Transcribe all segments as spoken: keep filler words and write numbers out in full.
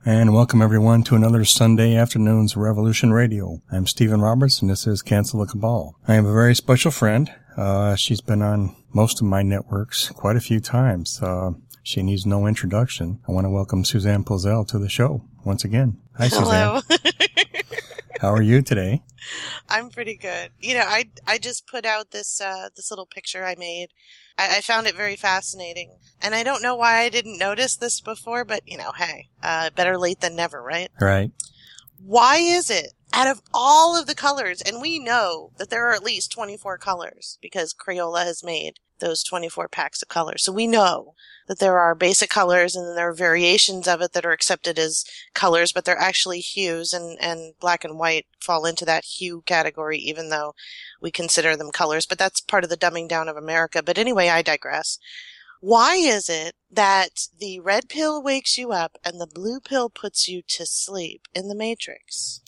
And welcome everyone to another Sunday afternoon's Revolution Radio. I'm Stephen Roberts and this is Cancel the Cabal. I have a very special friend. Uh, she's been on most of my networks quite a few times. Uh, she needs no introduction. I want to welcome Suzanne Pozelle to the show once again. Hi, Hello. Suzanne. How are you today? I'm pretty good. You know, I I just put out this uh, this little picture I made. I, I found it very fascinating, and I don't know why I didn't notice this before. But you know, hey, uh, better late than never, right? Right. Why is it out of all of the colors, and we know that there are at least twenty-four colors because Crayola has made those twenty-four packs of colors. So we know that there are basic colors and then there are variations of it that are accepted as colors, but they're actually hues, and, and black and white fall into that hue category, even though we consider them colors. But that's part of the dumbing down of America. But anyway, I digress. Why is it that the red pill wakes you up and the blue pill puts you to sleep in the Matrix?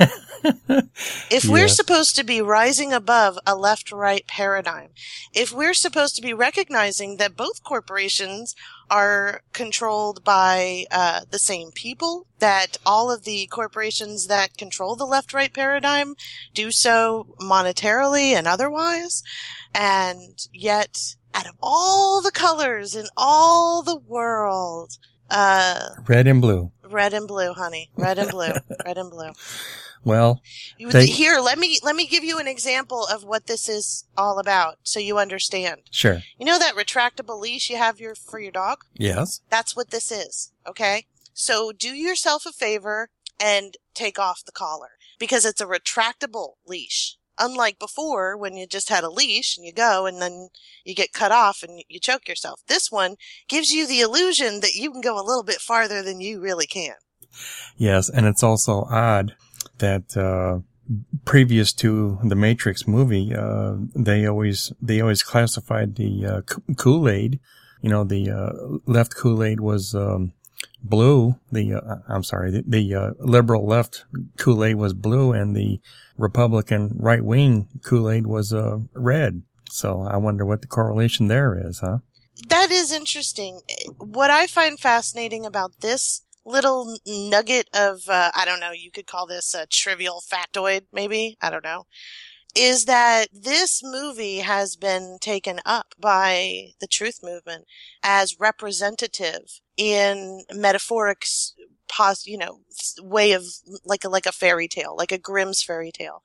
If Yeah. we're supposed to be rising above a left-right paradigm, if we're supposed to be recognizing that both corporations are controlled by uh, the same people, that all of the corporations that control the left-right paradigm do so monetarily and otherwise, and yet out of all the colors in all the world, uh, Red and blue. red and blue, honey, red and blue, red and blue. Well, You- They- Here, let me let me give you an example of what this is all about, so you understand. sure. You know that retractable leash you have your for your dog? Yes. That's what this is. Okay, so do yourself a favor and take off the collar because it's a retractable leash. Unlike before, when you just had a leash and you go and then you get cut off and you choke yourself. This one gives you the illusion that you can go a little bit farther than you really can. Yes, and it's also odd that uh previous to the Matrix movie, uh they always they always classified the uh, Kool-Aid. You know, the uh, left Kool-Aid was um blue. The uh, I'm sorry, the, the uh, liberal left Kool-Aid was blue, and the Republican right wing Kool-Aid was uh red. So I wonder what the correlation there is, huh? That is interesting. What I find fascinating about this little nugget of, uh, I don't know, you could call this a trivial factoid, maybe, I don't know, is that this movie has been taken up by the truth movement as representative in metaphoric, s- pos, you know, s- way of, like a, like a fairy tale, like a Grimm's fairy tale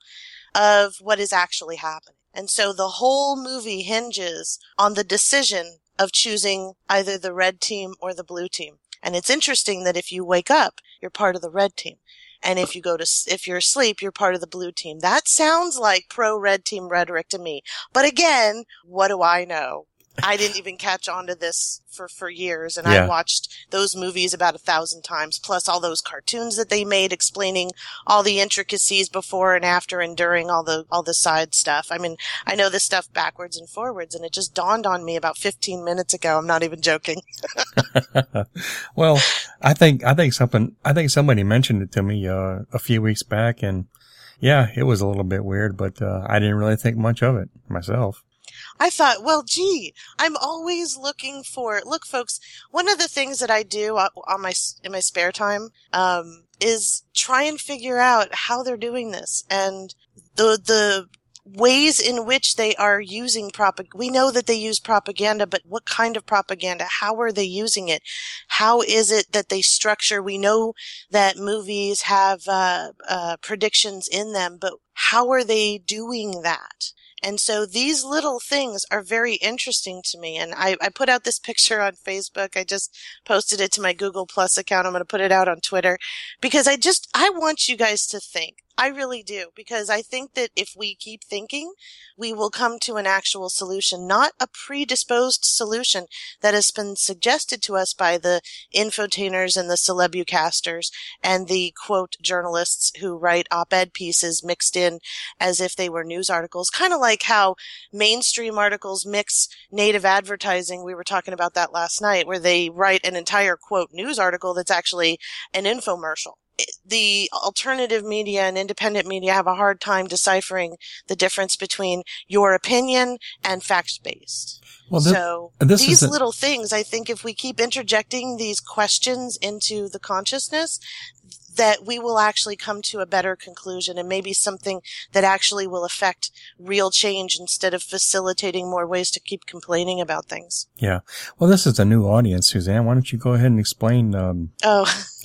of what is actually happening. And so the whole movie hinges on the decision of choosing either the red team or the blue team. And it's interesting that if you wake up, you're part of the red team. And if you go to, s- if you're asleep, you're part of the blue team. That sounds like pro-red team rhetoric to me. But again, what do I know? I didn't even catch on to this for, for years. And Yeah. I watched those movies about a thousand times, plus all those cartoons that they made explaining all the intricacies before and after and during all the, all the side stuff. I mean, I know this stuff backwards and forwards, and it just dawned on me about fifteen minutes ago. I'm not even joking. Well, I think I think something I think somebody mentioned it to me uh, a few weeks back, and yeah, it was a little bit weird, but uh, I didn't really think much of it myself. I thought, well, gee, I'm always looking for, look, folks, one of the things that I do on on my, in my spare time, um, is try and figure out how they're doing this and the, the ways in which they are using propaganda. We know that they use propaganda, but what kind of propaganda? How are they using it? How is it that they structure? We know that movies have, uh, uh, predictions in them, but how are they doing that? And so these little things are very interesting to me. And I, I put out this picture on Facebook. I just posted it to my Google Plus account. I'm going to put it out on Twitter because I just, I want you guys to think. I really do, because I think that if we keep thinking, we will come to an actual solution, not a predisposed solution that has been suggested to us by the infotainers and the celebucasters and the, quote, journalists who write op-ed pieces mixed in as if they were news articles, kind of like how mainstream articles mix native advertising. We were talking about that last night, where they write an entire, quote, news article that's actually an infomercial. the alternative media and independent media have a hard time deciphering the difference between your opinion and fact-based. Well, this, so this these is a, little things, I think if we keep interjecting these questions into the consciousness, that we will actually come to a better conclusion and maybe something that actually will affect real change instead of facilitating more ways to keep complaining about things. Yeah. Well, this is a new audience, Suzanne. Why don't you go ahead and explain, um, oh,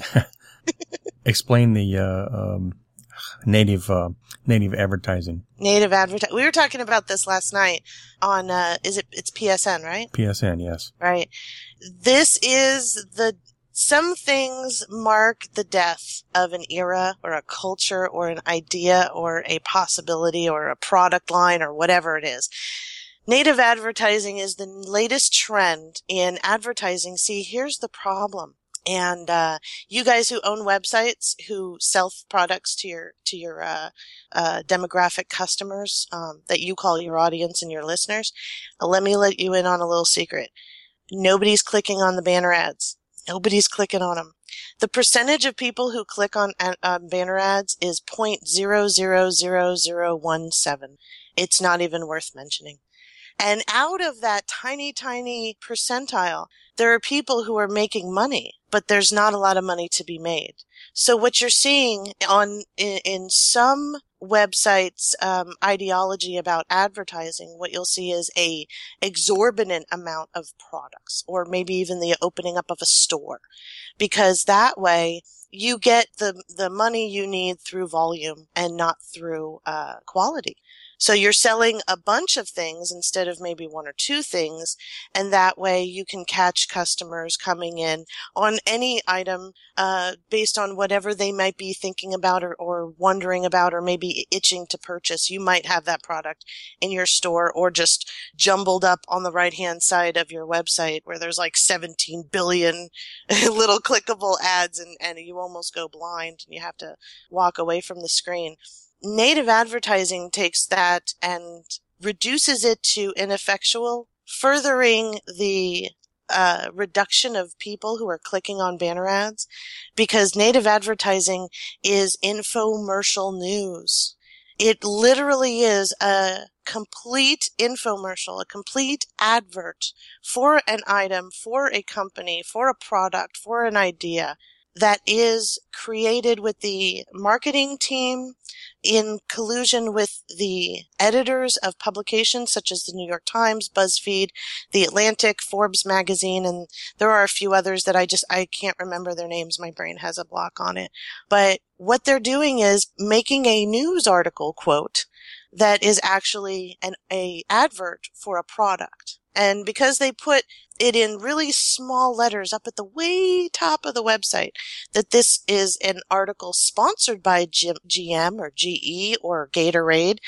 explain the, uh, um, native, uh, native advertising. Native advertising. We were talking about this last night on, uh, is it, it's P S N, right? P S N, yes. Right. This is the, Some things mark the death of an era or a culture or an idea or a possibility or a product line or whatever it is. Native advertising is the latest trend in advertising. See, here's the problem. And uh you guys who own websites who sell products to your to your uh uh demographic customers um that you call your audience and your listeners, uh, let me let you in on a little secret. Nobody's clicking on the banner ads. Nobody's clicking on them. The percentage of people who click on uh, banner ads is zero point zero zero zero zero one seven. It's not even worth mentioning. And out of that tiny, tiny percentile, there are people who are making money, but there's not a lot of money to be made. So what you're seeing on in, in some websites' um, ideology about advertising, what you'll see is a exorbitant amount of products, or maybe even the opening up of a store, because that way you get the the money you need through volume and not through uh, quality. So you're selling a bunch of things instead of maybe one or two things, and that way you can catch customers coming in on any item uh based on whatever they might be thinking about or, or wondering about or maybe itching to purchase. You might have that product in your store or just jumbled up on the right-hand side of your website where there's like seventeen billion little clickable ads and, and you almost go blind and you have to walk away from the screen. Native advertising takes that and reduces it to ineffectual, furthering the uh, reduction of people who are clicking on banner ads, because native advertising is infomercial news. It literally is a complete infomercial, a complete advert for an item, for a company, for a product, for an idea that is created with the marketing team in collusion with the editors of publications such as the New York Times, BuzzFeed, The Atlantic, Forbes magazine, and there are a few others that I just, I can't remember their names. My brain has a block on it. But what they're doing is making a news article, quote, that is actually an a advert for a product. And because they put it in really small letters up at the way top of the website, that this is an article sponsored by G M or G E or Gatorade,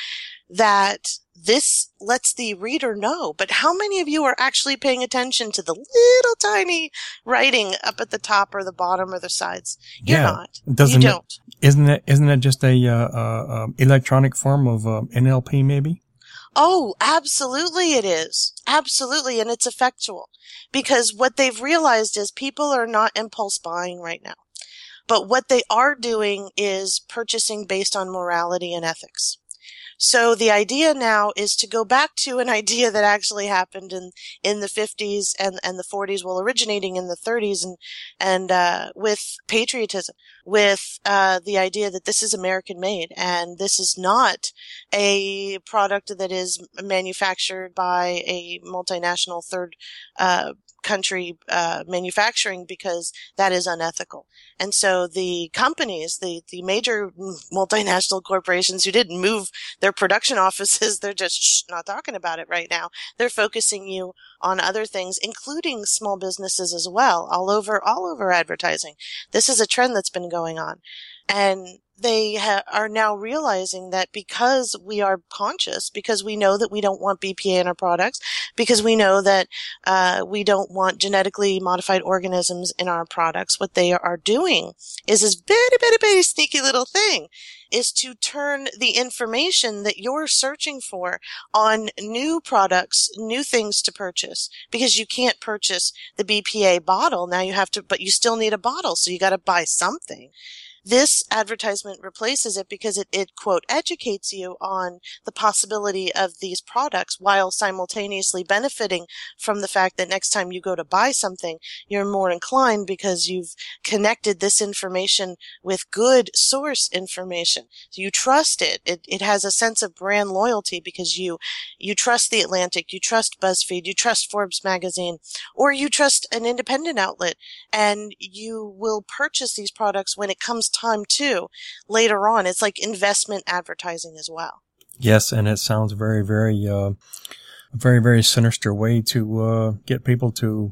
that this lets the reader know. But how many of you are actually paying attention to the little tiny writing up at the top or the bottom or the sides? You're yeah. not. Doesn't you it, don't. Isn't it, isn't it just a, uh, uh, electronic form of, uh, N L P maybe? Oh, absolutely it is. Absolutely. And it's effectual, because what they've realized is people are not impulse buying right now. But what they are doing is purchasing based on morality and ethics. So the idea now is to go back to an idea that actually happened in, in the fifties and, and the forties, well, originating in the thirties and, and, uh, with patriotism, with, uh, the idea that this is American made and this is not a product that is manufactured by a multinational third, uh, country uh manufacturing, because that is unethical. And so the companies, the the major multinational corporations who didn't move their production offices, they're just shh, not talking about it right now. They're focusing you on other things, including small businesses as well, all over all over advertising. This is a trend that's been going on. And they ha- are now realizing that because we are conscious, because we know that we don't want B P A in our products, because we know that uh we don't want genetically modified organisms in our products, what they are doing is this very, very, very sneaky little thing, is to turn the information that you're searching for on new products, new things to purchase, because you can't purchase the B P A bottle. Now you have to, but you still need a bottle, so you got to buy something. This advertisement replaces it because it, it, quote, educates you on the possibility of these products while simultaneously benefiting from the fact that next time you go to buy something, you're more inclined because you've connected this information with good source information. So you trust it. It, it has a sense of brand loyalty because you, you trust The Atlantic, you trust BuzzFeed, you trust Forbes magazine, or you trust an independent outlet, and you will purchase these products when it comes time to later on. It's like investment advertising as well. Yes, and it sounds very, very, uh, very, very sinister way to uh, get people to,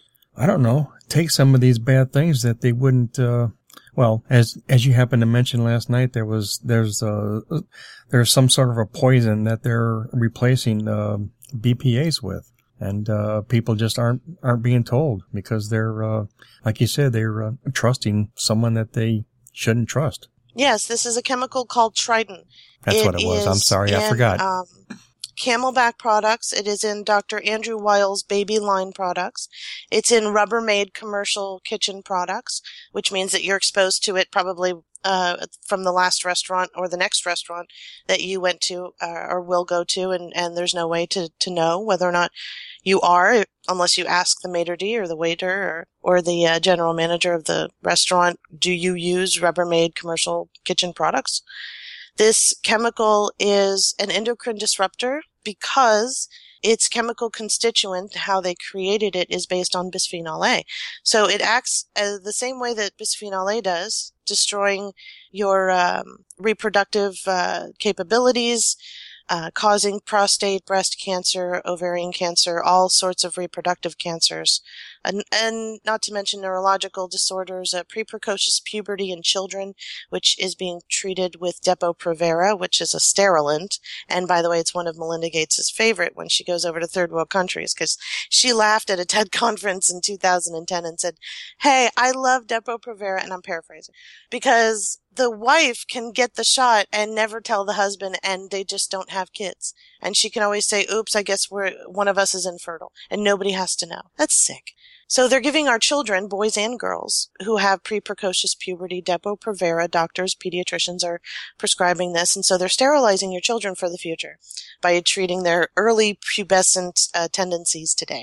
I don't know, take some of these bad things that they wouldn't. Uh, well, as as you happened to mention last night, there was there's uh there's some sort of a poison that they're replacing uh, B P As with. And, uh, people just aren't, aren't being told because they're, uh, like you said, they're, uh, trusting someone that they shouldn't trust. Yes, this is a chemical called Triton. That's it what it was. I'm sorry, in, I forgot. Um, Camelback products. It is in Doctor Andrew Weil's baby line products. It's in Rubbermaid commercial kitchen products, which means that you're exposed to it probably uh from the last restaurant or the next restaurant that you went to uh, or will go to, and, and there's no way to, to know whether or not you are, unless you ask the maitre d' or the waiter or, or the uh, general manager of the restaurant, do you use Rubbermaid commercial kitchen products? This chemical is an endocrine disruptor because its chemical constituent, how they created it, is based on bisphenol A. So it acts uh, the same way that bisphenol A does, destroying your um, reproductive uh, capabilities, uh, causing prostate, breast cancer, ovarian cancer, all sorts of reproductive cancers, and, and not to mention neurological disorders, uh, pre-precocious puberty in children, which is being treated with Depo-Provera, which is a sterilant. And by the way, it's one of Melinda Gates' favorite when she goes over to third world countries, because she laughed at a TED conference in two thousand ten and said, "Hey, I love Depo-Provera," and I'm paraphrasing, because the wife can get the shot and never tell the husband, and they just don't have kids. And she can always say, "Oops, I guess we're, one of us is infertile," and nobody has to know. That's sick. So they're giving our children, boys and girls, who have pre-precocious puberty, Depo-Provera. Doctors, pediatricians are prescribing this, and so they're sterilizing your children for the future by treating their early pubescent uh, tendencies today.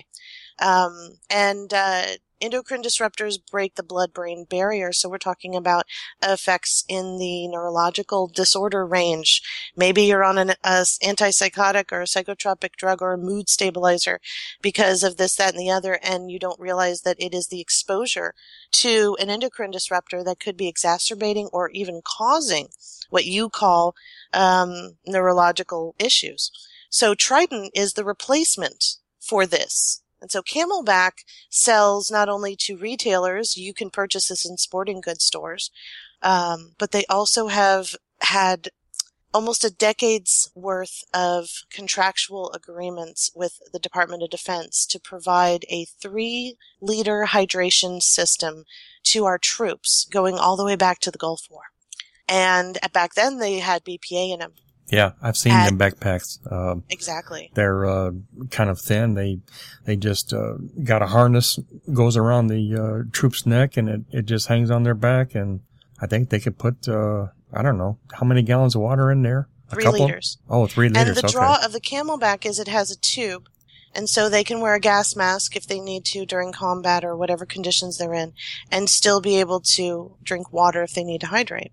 Um, and uh, endocrine disruptors break the blood-brain barrier, so we're talking about effects in the neurological disorder range. Maybe you're on an a antipsychotic or a psychotropic drug or a mood stabilizer because of this, that, and the other, and you don't realize that it is the exposure to an endocrine disruptor that could be exacerbating or even causing what you call um, neurological issues. So Triton is the replacement for this. And so Camelback sells not only to retailers, you can purchase this in sporting goods stores, um, but they also have had almost a decade's worth of contractual agreements with the Department of Defense to provide a three-liter hydration system to our troops going all the way back to the Gulf War. And back then they had B P A in them. Yeah, I've seen At, them backpacks. Uh, exactly. They're uh, kind of thin. They they just uh, got a harness goes around the uh, troop's neck, and it, it just hangs on their back. And I think they could put uh, I don't know how many gallons of water in there. A three couple? liters. Oh, three liters. And the okay. draw of the Camelback is it has a tube, and so they can wear a gas mask if they need to during combat or whatever conditions they're in, and still be able to drink water if they need to hydrate.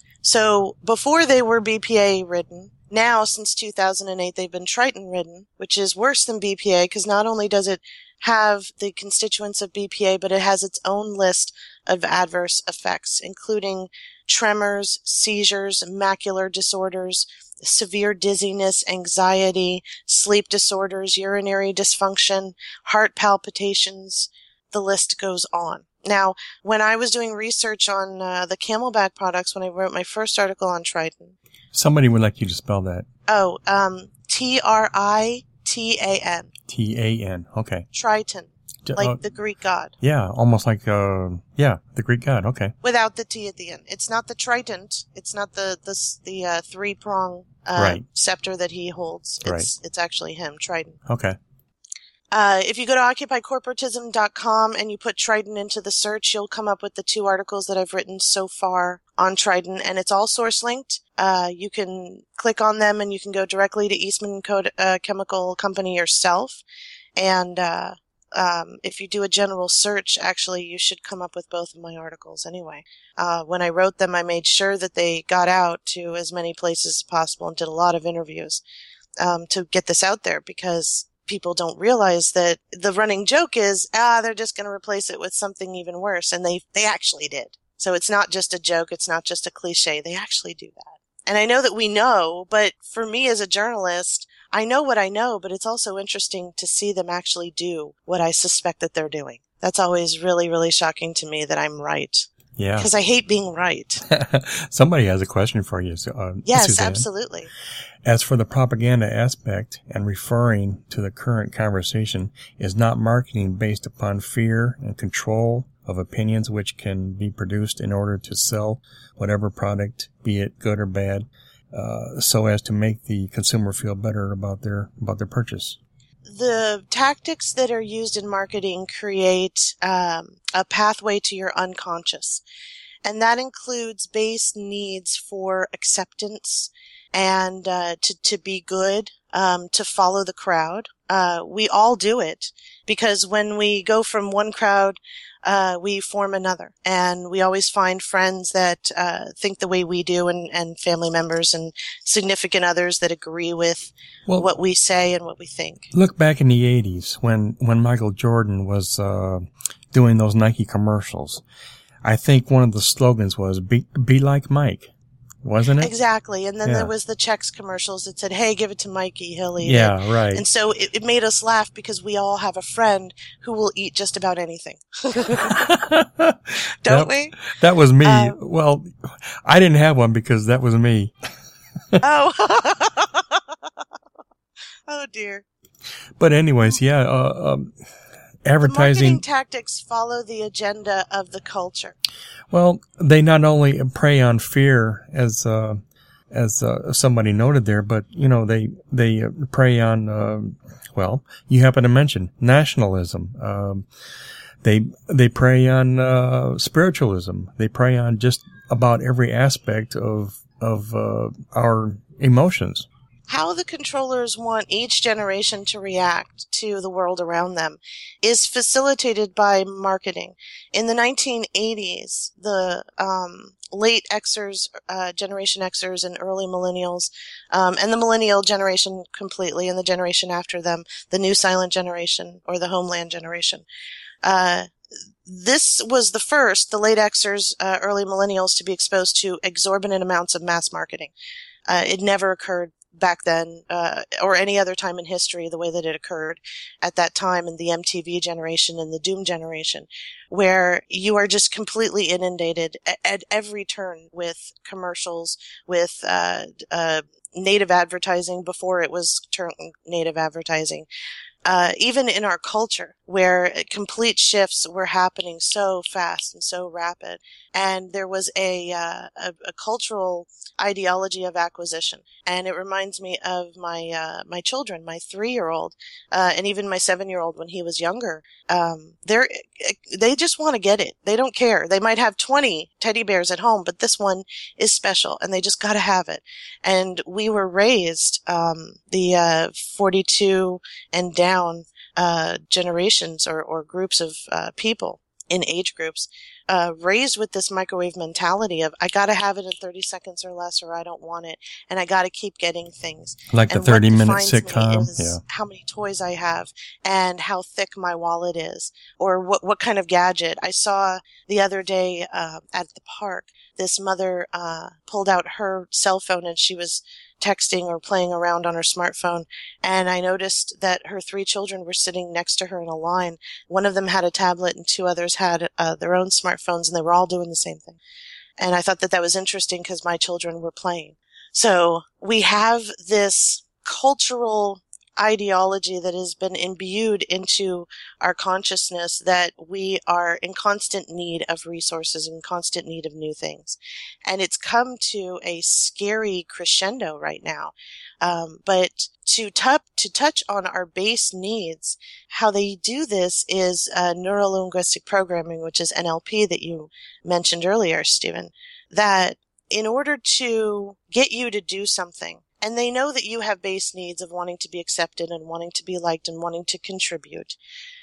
So before they were B P A ridden, now since two thousand eight they've been Triton ridden, which is worse than B P A because not only does it have the constituents of B P A, but it has its own list of adverse effects, including tremors, seizures, macular disorders, severe dizziness, anxiety, sleep disorders, urinary dysfunction, heart palpitations. The list goes on. Now, when I was doing research on uh, the Camelback products, when I wrote my first article on Triton. Somebody would like you to spell that. Oh, um, T R I T A N. T A N. Okay. Triton. like uh, the Greek god. Yeah, almost like, uh, yeah, the Greek god. Okay. Without the T at the end. It's not the trident. It's not the the, the uh, three-prong uh, right. scepter that he holds. It's, right. It's actually him, Trident. Okay. Uh, if you go to occupy corporatism dot com and you put Trident into the search, you'll come up with the two articles that I've written so far on Trident, and it's all source linked. Uh, you can click on them and you can go directly to Eastman Code, uh, Chemical Company yourself. And, uh, um, if you do a general search, actually, you should come up with both of my articles anyway. Uh, when I wrote them, I made sure that they got out to as many places as possible and did a lot of interviews, um, to get this out there, because people don't realize that the running joke is, ah, they're just going to replace it with something even worse. And they, they actually did. So it's not just a joke. It's not just a cliche. They actually do that. And I know that we know, but for me as a journalist, I know what I know, but it's also interesting to see them actually do what I suspect that they're doing. That's always really, really shocking to me that I'm right. Yeah. Because I hate being right. Somebody has a question for you. So, uh, yes, Suzanne. Absolutely. As for the propaganda aspect and referring to the current conversation, is not marketing based upon fear and control of opinions which can be produced in order to sell whatever product, be it good or bad, uh, so as to make the consumer feel better about their about their purchase? The tactics that are used in marketing create um, a pathway to your unconscious, and that includes base needs for acceptance and uh, to to be good, um, to follow the crowd. Uh, we all do it because when we go from one crowd, uh, we form another, and we always find friends that uh, think the way we do, and, and family members and significant others that agree with well, what we say and what we think. Look back in the eighties when when Michael Jordan was uh, doing those Nike commercials. I think one of the slogans was "Be, be like Mike." Wasn't it? Exactly. And then yeah. there was the Chex commercials that said, hey, give it to Mikey, he'll eat yeah, it. Yeah, right. And so it, it made us laugh because we all have a friend who will eat just about anything. Don't that, we? That was me. Um, well, I didn't have one because that was me. oh. Oh, dear. But anyways, yeah, uh, um, advertising. The marketing tactics follow the agenda of the culture. Well, they not only prey on fear, as uh, as uh, somebody noted there, but you know they they prey on. Uh, well, you happen to mention nationalism. Um, they they prey on uh, spiritualism. They prey on just about every aspect of of uh, our emotions. How the controllers want each generation to react to the world around them is facilitated by marketing. In the nineteen eighties, the um, late Xers, uh, Generation Xers and early millennials, um, and the millennial generation completely, and the generation after them, the new silent generation or the homeland generation. Uh, this was the first, the late Xers, uh, early millennials, to be exposed to exorbitant amounts of mass marketing. Uh, it never occurred back then, uh, or any other time in history, the way that it occurred at that time in the M T V generation and the Doom generation, where you are just completely inundated at, at every turn with commercials, with, uh, uh, native advertising before it was turned native advertising. Uh, even in our culture, where complete shifts were happening so fast and so rapid, and there was a, uh, a, a cultural ideology of acquisition. And it reminds me of my uh, my children, my three-year-old, uh, and even my seven-year-old when he was younger. Um, they're they just want to get it. They don't care. They might have twenty teddy bears at home, but this one is special, and they just got to have it. And we were raised um, the uh, forty-two and down. Down uh, generations or, or groups of uh, people in age groups, uh, raised with this microwave mentality of I gotta have it in thirty seconds or less, or I don't want it, and I gotta keep getting things. Like and the thirty minute sitcom, yeah. How many toys I have, and how thick my wallet is, or what what kind of gadget. I saw the other day uh, at the park, this mother uh, pulled out her cell phone and she was texting or playing around on her smartphone, and I noticed that her three children were sitting next to her in a line. One of them had a tablet and two others had uh, their own smartphones, and they were all doing the same thing. And I thought that that was interesting because my children were playing. So we have this cultural ideology that has been imbued into our consciousness that we are in constant need of resources, in constant need of new things. And it's come to a scary crescendo right now. Um, but to, tup- to touch on our base needs, how they do this is uh, neuro-linguistic programming, which is N L P that you mentioned earlier, Stephen, that in order to get you to do something, and they know that you have base needs of wanting to be accepted and wanting to be liked and wanting to contribute.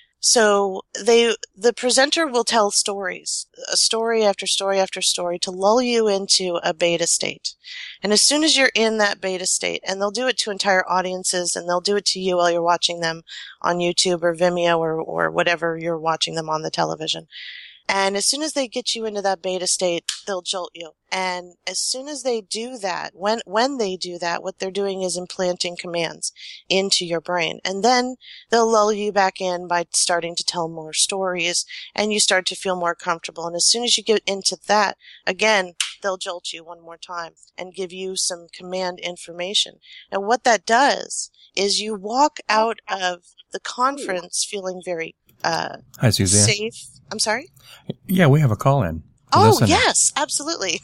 So they, the presenter will tell stories, a story after story after story to lull you into a beta state. And as soon as you're in that beta state, and they'll do it to entire audiences, and they'll do it to you while you're watching them on YouTube or Vimeo or, or whatever you're watching them on the television. And as soon as they get you into that beta state, they'll jolt you. And as soon as they do that, when, when they do that, what they're doing is implanting commands into your brain. And then they'll lull you back in by starting to tell more stories, and you start to feel more comfortable. And as soon as you get into that, again, they'll jolt you one more time and give you some command information. And what that does is you walk out of the conference feeling very uh Hi, Suzanne. safe. I'm sorry? Yeah, we have a call in. Oh, Listen. yes, absolutely.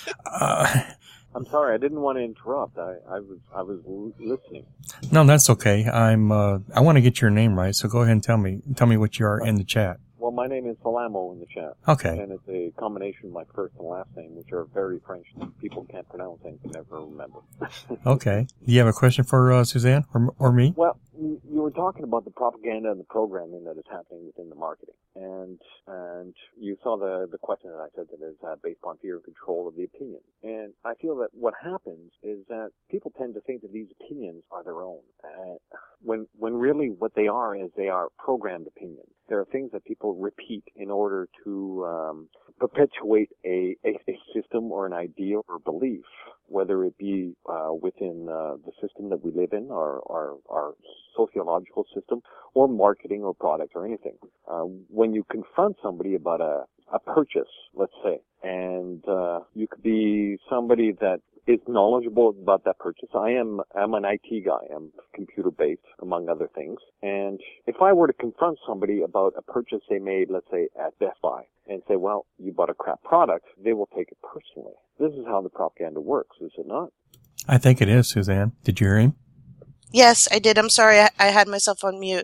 uh, I'm sorry, I didn't want to interrupt. I, I was I was l- listening. No, that's okay. I'm uh I want to get your name right, so go ahead and tell me tell me what you are in the chat. Well, my name is Salamo in the chat. Okay. And it's a combination of my first and last name, which are very French. People can't pronounce and can never remember. Okay. Do you have a question for uh, Suzanne or or me? Well, you you were talking about the propaganda and the programming that is happening within the marketing. And and you saw the, the question that I said that is uh, based on fear and control of the opinion. And I feel that what happens is that people tend to think that these opinions are their own. Uh, when when really what they are is they are programmed opinions. There are things that people repeat in order to um, perpetuate a, a, a system or an idea or belief, whether it be uh, within uh, the system that we live in, our, our, our sociological system, or marketing or product or anything. Uh, when you confront somebody about a, a purchase, let's say, and uh, you could be somebody that is knowledgeable about that purchase. I am I'm an I T guy. I'm computer-based, among other things. And if I were to confront somebody about a purchase they made, let's say, at Best Buy, and say, well, you bought a crap product, they will take it personally. This is how the propaganda works, is it not? I think it is, Suzanne. Did you hear him? Yes, I did. I'm sorry. I, I had myself on mute.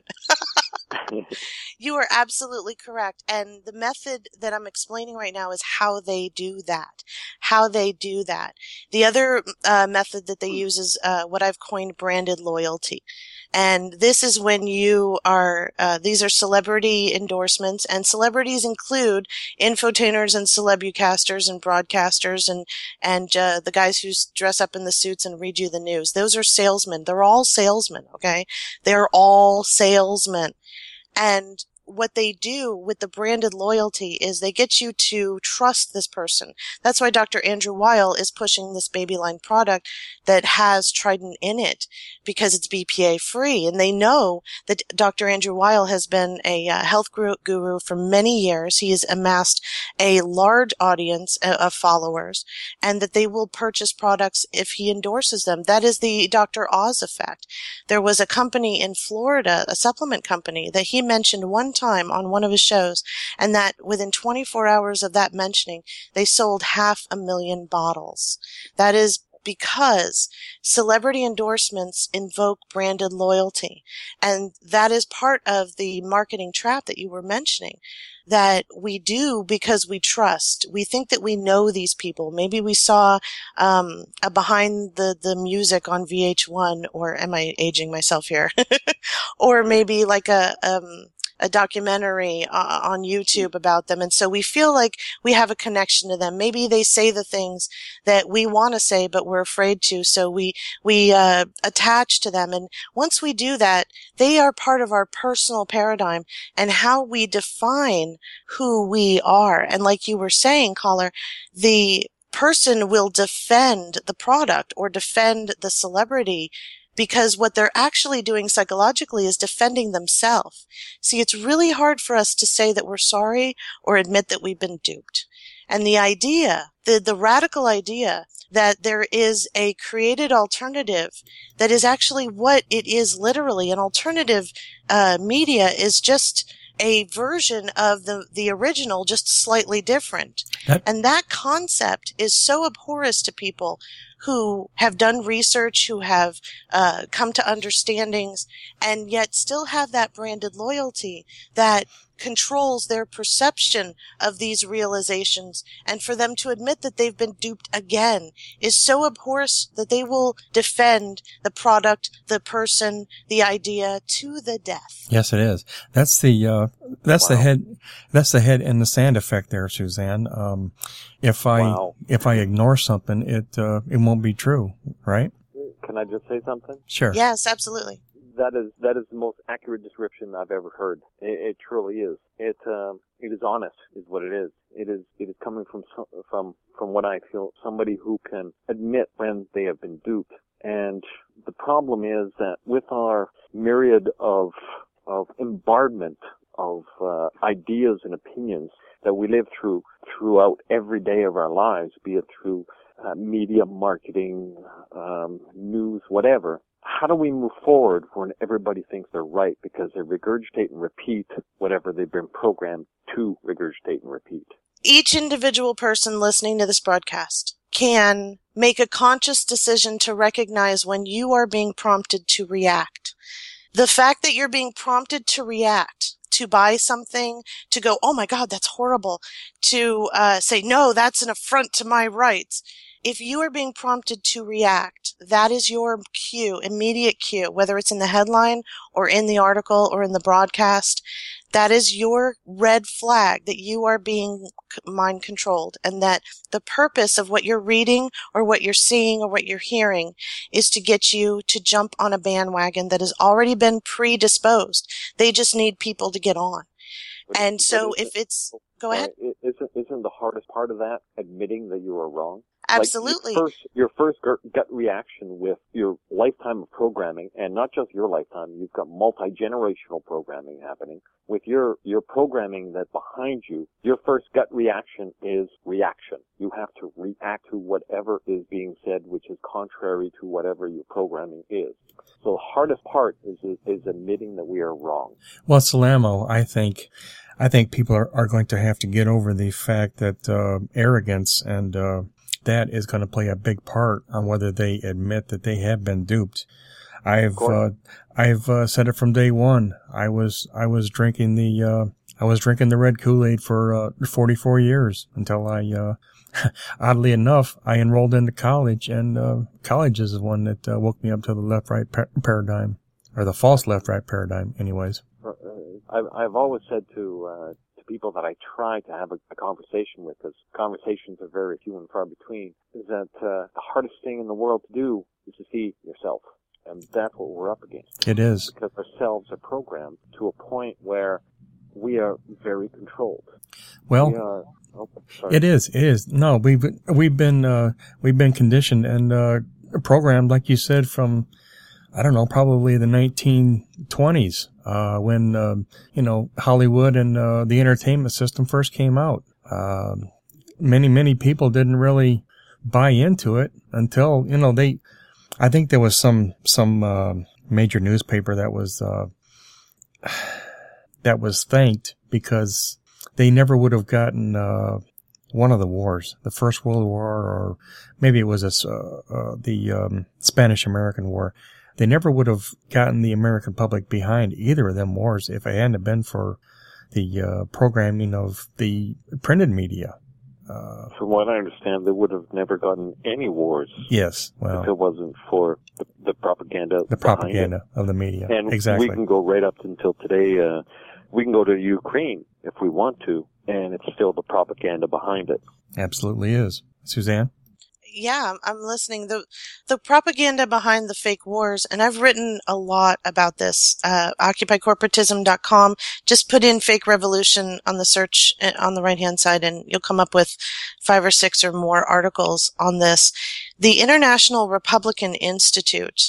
You are absolutely correct. And the method that I'm explaining right now is how they do that. How they do that. The other uh, method that they use is uh, what I've coined branded loyalty. And this is when you are, uh, these are celebrity endorsements, and celebrities include infotainers and celebucasters and broadcasters and, and, uh, the guys who dress up in the suits and read you the news. Those are salesmen. They're all salesmen, okay? They're all salesmen. And what they do with the branded loyalty is they get you to trust this person. That's why Doctor Andrew Weil is pushing this Babyline product that has Trident in it, because it's B P A free. And they know that Doctor Andrew Weil has been a uh, health guru for many years. He has amassed a large audience of followers, and that they will purchase products if he endorses them. That is the Doctor Oz effect. There was a company in Florida, a supplement company, that he mentioned one time on one of his shows, and that within twenty-four hours of that mentioning, they sold half a million bottles. That is because celebrity endorsements invoke branded loyalty. And that is part of the marketing trap that you were mentioning, that we do because we trust. We think that we know these people. Maybe we saw um a behind the, the music on V H one, or am I aging myself here? Or maybe like a um a documentary uh, on YouTube about them. And so we feel like we have a connection to them. Maybe they say the things that we want to say, but we're afraid to. So we, we, uh, attach to them. And once we do that, they are part of our personal paradigm and how we define who we are. And like you were saying, caller, the person will defend the product or defend the celebrity, because what they're actually doing psychologically is defending themselves. See, it's really hard for us to say that we're sorry or admit that we've been duped. And the idea, the, the radical idea that there is a created alternative that is actually what it is literally. An alternative uh, media is just a version of the, the original, just slightly different. That- and that concept is so abhorrent to people who have done research, who have uh, come to understandings, and yet still have that branded loyalty that controls their perception of these realizations. And for them to admit that they've been duped again is so abhorrent that they will defend the product, the person, the idea to the death. Yes, it is. That's the uh, that's wow. the head that's the head in the sand effect there, Suzanne. Um, if I wow. if I ignore something, it uh, it won't be true, right? Can I just say something? Sure. Yes, absolutely. That is that is the most accurate description I've ever heard. It, it truly is. It um, it is honest, is what it is. It is it is coming from from from what I feel, somebody who can admit when they have been duped. And the problem is that with our myriad of of bombardment of uh, ideas and opinions that we live through throughout every day of our lives, be it through uh, media, marketing, um, news, whatever. How do we move forward when everybody thinks they're right because they regurgitate and repeat whatever they've been programmed to regurgitate and repeat? Each individual person listening to this broadcast can make a conscious decision to recognize when you are being prompted to react. The fact that you're being prompted to react, to buy something, to go, oh my God, that's horrible, to uh, say, no, that's an affront to my rights. If you are being prompted to react, that is your cue, immediate cue, whether it's in the headline or in the article or in the broadcast. That is your red flag that you are being mind controlled, and that the purpose of what you're reading or what you're seeing or what you're hearing is to get you to jump on a bandwagon that has already been predisposed. They just need people to get on. But, and so if it's, go ahead. Isn't, isn't the hardest part of that admitting that you are wrong? Absolutely. Like your first, your first gut reaction with your lifetime of programming, and not just your lifetime, you've got multi-generational programming happening. With your, your programming that's behind you, your first gut reaction is reaction. You have to react to whatever is being said, which is contrary to whatever your programming is. So the hardest part is, is, is admitting that we are wrong. Well, Salamo, I think, I think people are, are going to have to get over the fact that, uh, arrogance and, uh, that is going to play a big part on whether they admit that they have been duped. I've, uh, I've, uh, said it from day one. I was, I was drinking the, uh, I was drinking the red Kool-Aid for, uh, forty-four years until I, uh, oddly enough, I enrolled into college, and, uh, college is the one that uh, woke me up to the left-right par- paradigm, or the false left-right paradigm anyways. I've, I've always said to, uh, people that I try to have a, a conversation with, because conversations are very few and far between, is that uh, the hardest thing in the world to do is to see yourself. And that's what we're up against. It is. Because ourselves are programmed to a point where we are very controlled. Well, we are, oh, sorry. It is. It is. No, we've, we've been, uh, we've been conditioned and, uh, programmed, like you said, from, I don't know, probably the nineteen twenties, uh, when, uh, you know, Hollywood and, uh, the entertainment system first came out. Uh, many, many people didn't really buy into it until, you know, they, I think there was some, some, uh, major newspaper that was, uh, that was thanked because they never would have gotten, uh, one of the wars, the First World War, or maybe it was a, uh, uh, the, um, Spanish-American War. They never would have gotten the American public behind either of them wars if it hadn't been for the uh, programming of the printed media. Uh, From what I understand, they would have never gotten any wars. Yes, well, if it wasn't for the, the propaganda. The propaganda it. of the media. And exactly. we can go right up until today. Uh, we can go to Ukraine if we want to, and it's still the propaganda behind it. Absolutely is. Suzanne? Yeah, I'm listening. The the propaganda behind the fake wars, and I've written a lot about this. Uh, Occupy Corporatism dot com. Just put in fake revolution on the search on the right-hand side, and you'll come up with five or six or more articles on this. The International Republican Institute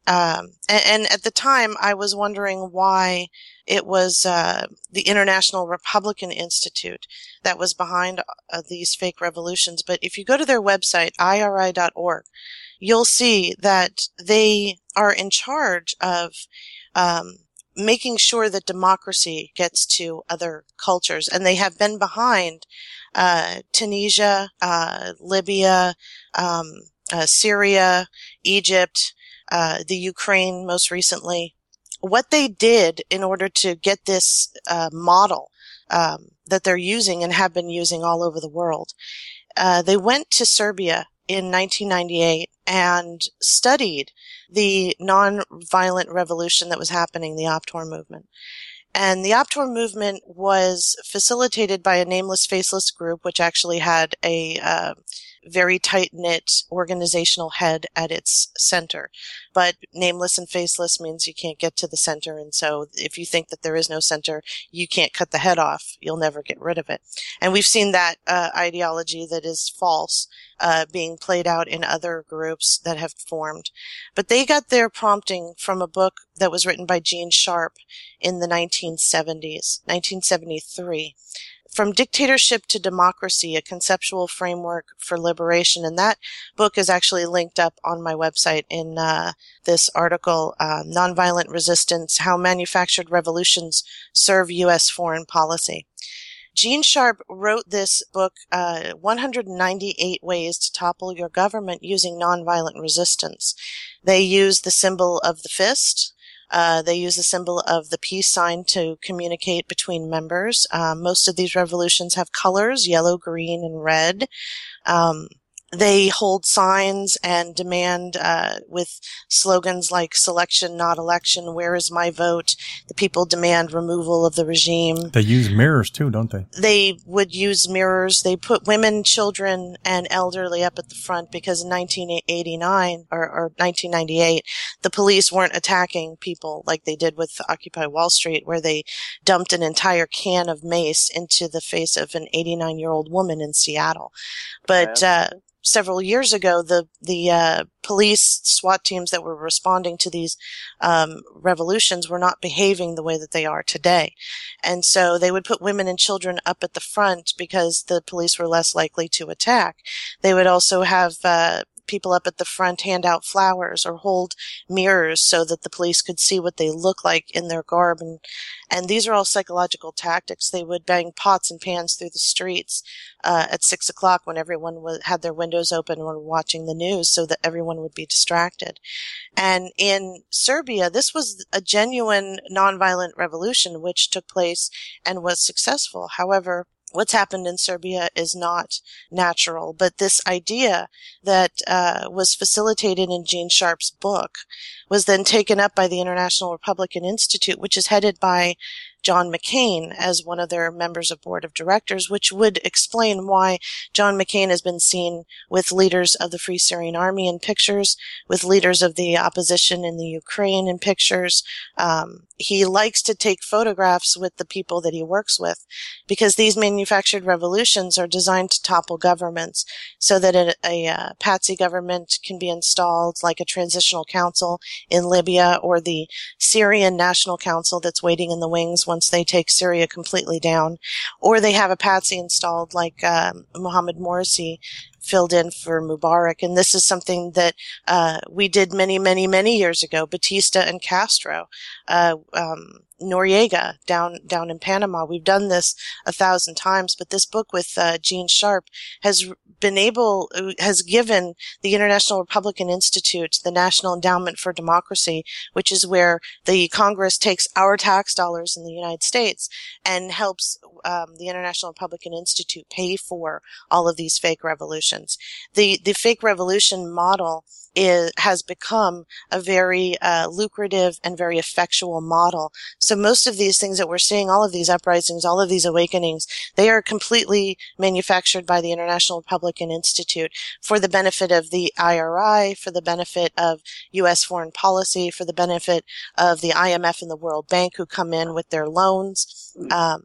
Um, and, and at the time, I was wondering why it was uh, the International Republican Institute that was behind uh, these fake revolutions. But if you go to their website, I R I dot org, you'll see that they are in charge of um, making sure that democracy gets to other cultures. And they have been behind uh, Tunisia, uh, Libya, um, uh, Syria, Egypt, uh, the Ukraine most recently. What they did in order to get this uh, model um, that they're using and have been using all over the world, uh, they went to Serbia in nineteen ninety-eight and studied the nonviolent revolution that was happening, the Optor movement. And the Optor movement was facilitated by a nameless, faceless group, which actually had a uh, very tight-knit organizational head at its center. But nameless and faceless means you can't get to the center, and so if you think that there is no center, you can't cut the head off. You'll never get rid of it. And we've seen that uh, ideology that is false uh, being played out in other groups that have formed. But they got their prompting from a book that was written by Gene Sharp in the nineteen seventies, nineteen seventy-three. From Dictatorship to Democracy, a Conceptual Framework for Liberation. And that book is actually linked up on my website in uh, this article, uh, Nonviolent Resistance, How Manufactured Revolutions Serve U S Foreign Policy. Gene Sharp wrote this book, uh, one hundred ninety-eight Ways to Topple Your Government Using Nonviolent Resistance. They use the symbol of the fist. Uh, they use the symbol of the peace sign to communicate between members. Uh, most of these revolutions have colors, yellow, green, and red. Um, they hold signs and demand, uh, with slogans like selection, not election, where is my vote? The people demand removal of the regime. They use mirrors too, don't they? They would use mirrors. They put women, children, and elderly up at the front because in nineteen eighty-nine or, or nineteen ninety-eight, the police weren't attacking people like they did with Occupy Wall Street, where they dumped an entire can of mace into the face of an eighty-nine-year-old woman in Seattle. But, uh, several years ago, the the uh, police SWAT teams that were responding to these um, revolutions were not behaving the way that they are today, and so they would put women and children up at the front because the police were less likely to attack. They would also have uh, people up at the front hand out flowers or hold mirrors so that the police could see what they look like in their garb. And, and these are all psychological tactics. They would bang pots and pans through the streets uh, at six o'clock when everyone was, had their windows open and were watching the news so that everyone would be distracted. And in Serbia, this was a genuine nonviolent revolution which took place and was successful. However, what's happened in Serbia is not natural, but this idea that uh, was facilitated in Gene Sharp's book was then taken up by the International Republican Institute, which is headed by John McCain as one of their members of board of directors, which would explain why John McCain has been seen with leaders of the Free Syrian Army in pictures, with leaders of the opposition in the Ukraine in pictures. Um, he likes to take photographs with the people that he works with because these manufactured revolutions are designed to topple governments so that a, a, a patsy government can be installed, like a transitional council in Libya or the Syrian National Council that's waiting in the wings once they take Syria completely down, or they have a patsy installed like um, Mohamed Morsi filled in for Mubarak. And this is something that uh, we did many, many, many years ago. Batista and Castro, uh, um, Noriega down down in Panama. We've done this a thousand times, but this book with uh, Gene Sharp has been able, has given the International Republican Institute the National Endowment for Democracy, which is where the Congress takes our tax dollars in the United States and helps um, the International Republican Institute pay for all of these fake revolutions. The the fake revolution model is, has become a very uh, lucrative and very effectual model. So most of these things that we're seeing, all of these uprisings, all of these awakenings, they are completely manufactured by the International Republican Institute for the benefit of the I R I, for the benefit of U S foreign policy, for the benefit of the I M F and the World Bank who come in with their loans. Um,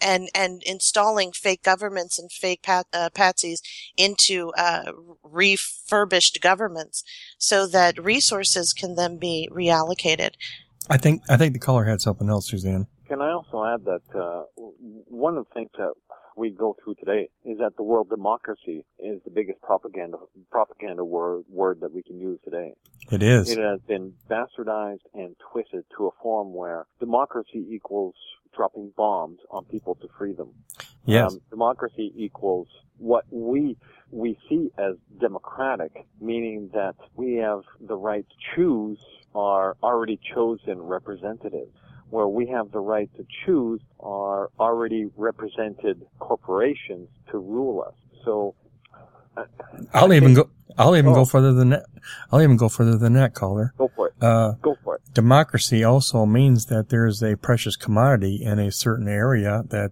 and, and installing fake governments and fake pat, uh, patsies into uh, refurbished governments so that resources can then be reallocated. I think I think the caller had something else, Suzanne. Can I also add that uh, one of the things that we go through today is that the word democracy is the biggest propaganda propaganda word, word that we can use today. It is. It has been bastardized and twisted to a form where democracy equals dropping bombs on people to free them. Yes. Um, democracy equals what we we see as democratic, meaning that we have the right to choose our already chosen representatives, where we have the right to choose our already represented corporations to rule us. So, uh, I'll I even think, go. I'll even oh, go further than that. I'll even go further than that, caller. Go for it. Uh, go for it. Democracy also means that there's a precious commodity in a certain area that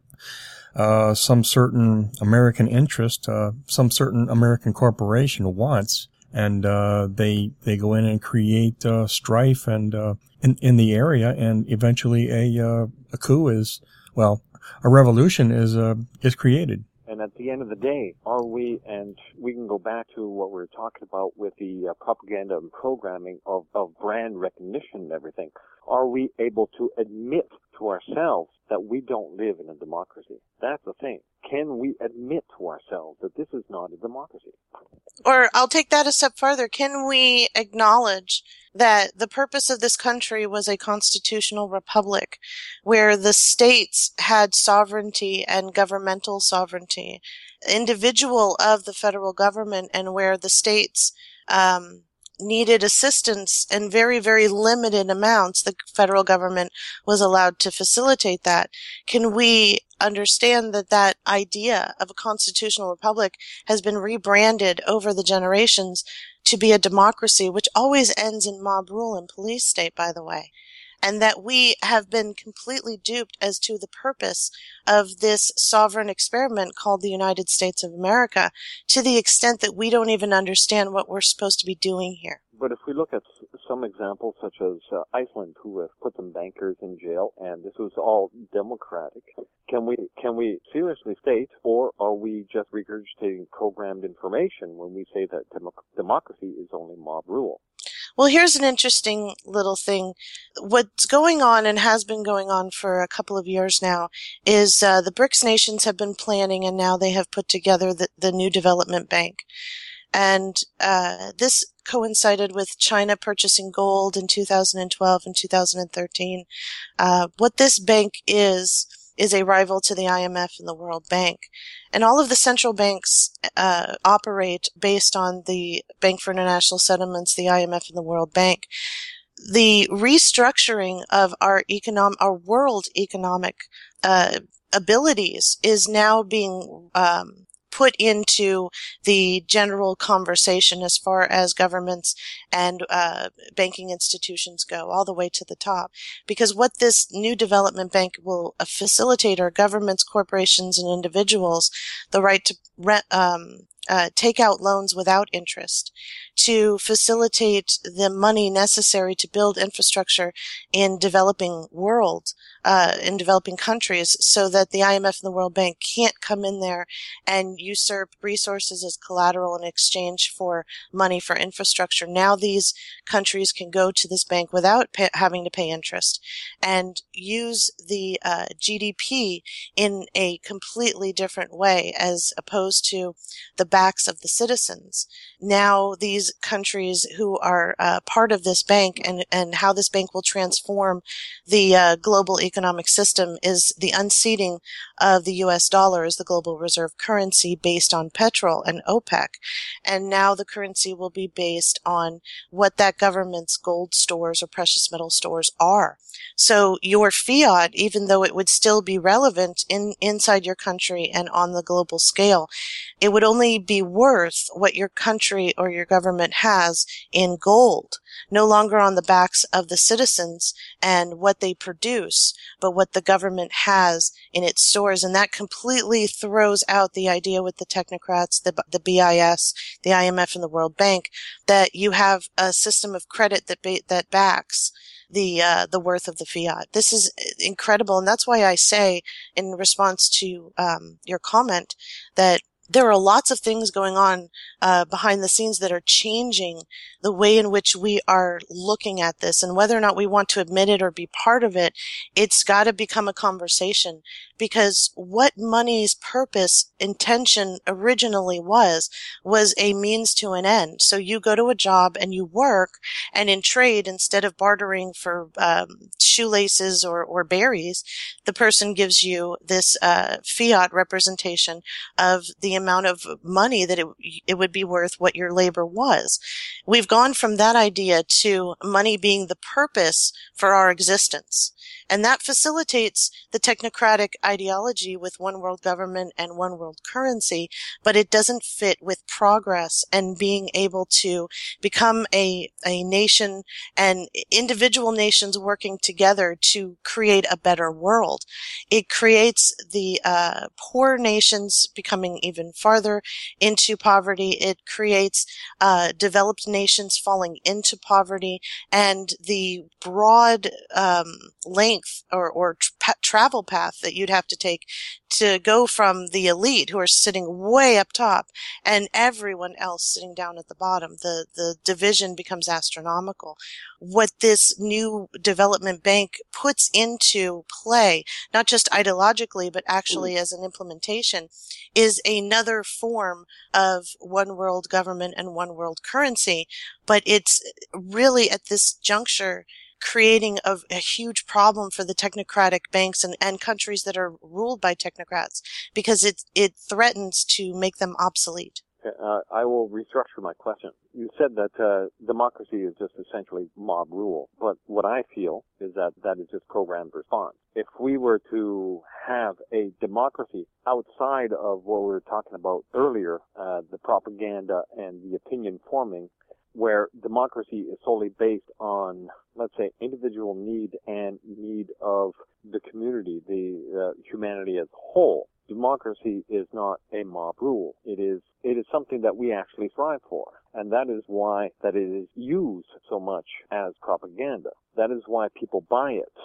uh, some certain American interest, uh, some certain American corporation wants. And, uh, they, they go in and create, uh, strife and, uh, in, in the area, and eventually a, uh, a coup is, well, a revolution is, uh, is created. And at the end of the day, are we, and we can go back to what we were talking about with the uh, propaganda and programming of, of brand recognition and everything, are we able to admit to ourselves that we don't live in a democracy? That's the thing. Can we admit to ourselves that this is not a democracy? Or I'll take that a step further. Can we acknowledge that the purpose of this country was a constitutional republic where the states had sovereignty and governmental sovereignty, individual of the federal government, and where the states um needed assistance in very, very limited amounts, the federal government was allowed to facilitate that? Can we understand that that idea of a constitutional republic has been rebranded over the generations to be a democracy, which always ends in mob rule and police state, by the way? And that we have been completely duped as to the purpose of this sovereign experiment called the United States of America, to the extent that we don't even understand what we're supposed to be doing here. But if we look at some examples, such as uh, Iceland, who have put some bankers in jail, and this was all democratic, can we can we seriously state, or are we just regurgitating programmed information when we say that dem- democracy is only mob rule? Well, here's an interesting little thing. What's going on, and has been going on for a couple of years now, is uh, the BRICS nations have been planning, and now they have put together the, the new development bank. And uh this coincided with China purchasing gold in two thousand twelve and two thousand thirteen. Uh what this bank is is a rival to the I M F and the World Bank. And all of the central banks uh operate based on the Bank for International Settlements, the I M F and the World Bank. The restructuring of our economic, our world economic uh abilities is now being um put into the general conversation as far as governments and uh banking institutions go, all the way to the top. Because what this new development bank will uh, facilitate are governments, corporations, and individuals the right to rent, um uh take out loans without interest, to facilitate the money necessary to build infrastructure in developing world, uh, in developing countries, so that the I M F and the World Bank can't come in there and usurp resources as collateral in exchange for money for infrastructure. Now these countries can go to this bank without pay- having to pay interest and use the uh, G D P in a completely different way, as opposed to the backs of the citizens. Now these countries who are uh, part of this bank, and, and how this bank will transform the uh, global economic system, is the unseating of the U S dollar as the global reserve currency based on petrol and OPEC. And now the currency will be based on what that government's gold stores or precious metal stores are. So your fiat, even though it would still be relevant in inside your country and on the global scale, it would only be worth what your country or your government has in gold, no longer on the backs of the citizens and what they produce, but what the government has in its stores. And that completely throws out the idea with the technocrats, the, the B I S, the I M F, and the World Bank, that you have a system of credit that ba- that backs the uh, the worth of the fiat. This is incredible, and that's why I say, in response to um, your comment, that there are lots of things going on uh, behind the scenes that are changing the way in which we are looking at this, and whether or not we want to admit it or be part of it, it's got to become a conversation, because what money's purpose, intention originally was, was a means to an end. So you go to a job and you work, and in trade, instead of bartering for um, shoelaces or, or berries, the person gives you this uh, fiat representation of the amount of money that it, it would be worth what your labor was. We've gone from that idea to money being the purpose for our existence. And that facilitates the technocratic ideology with one world government and one world currency, but it doesn't fit with progress and being able to become a, a nation and individual nations working together to create a better world. It creates the uh, poor nations becoming even farther into poverty. It creates uh, developed nations falling into poverty, and the broad um, length or, or tra- travel path that you'd have to take to go from the elite who are sitting way up top and everyone else sitting down at the bottom. The, the division becomes astronomical. What this new development bank puts into play, not just ideologically, but actually as an implementation, is another form of one world government and one world currency. But it's really at this juncture creating a, a huge problem for the technocratic banks and, and countries that are ruled by technocrats, because it, it threatens to make them obsolete. Uh, I will restructure my question. You said that uh, democracy is just essentially mob rule, but what I feel is that that is just programmed response. If we were to have a democracy outside of what we were talking about earlier, uh, the propaganda and the opinion forming, where democracy is solely based on, let's say, individual need and need of the community, the uh, humanity as a whole, democracy is not a mob rule. It is it is something that we actually strive for, and that is why that it is used so much as propaganda. That is why people buy it.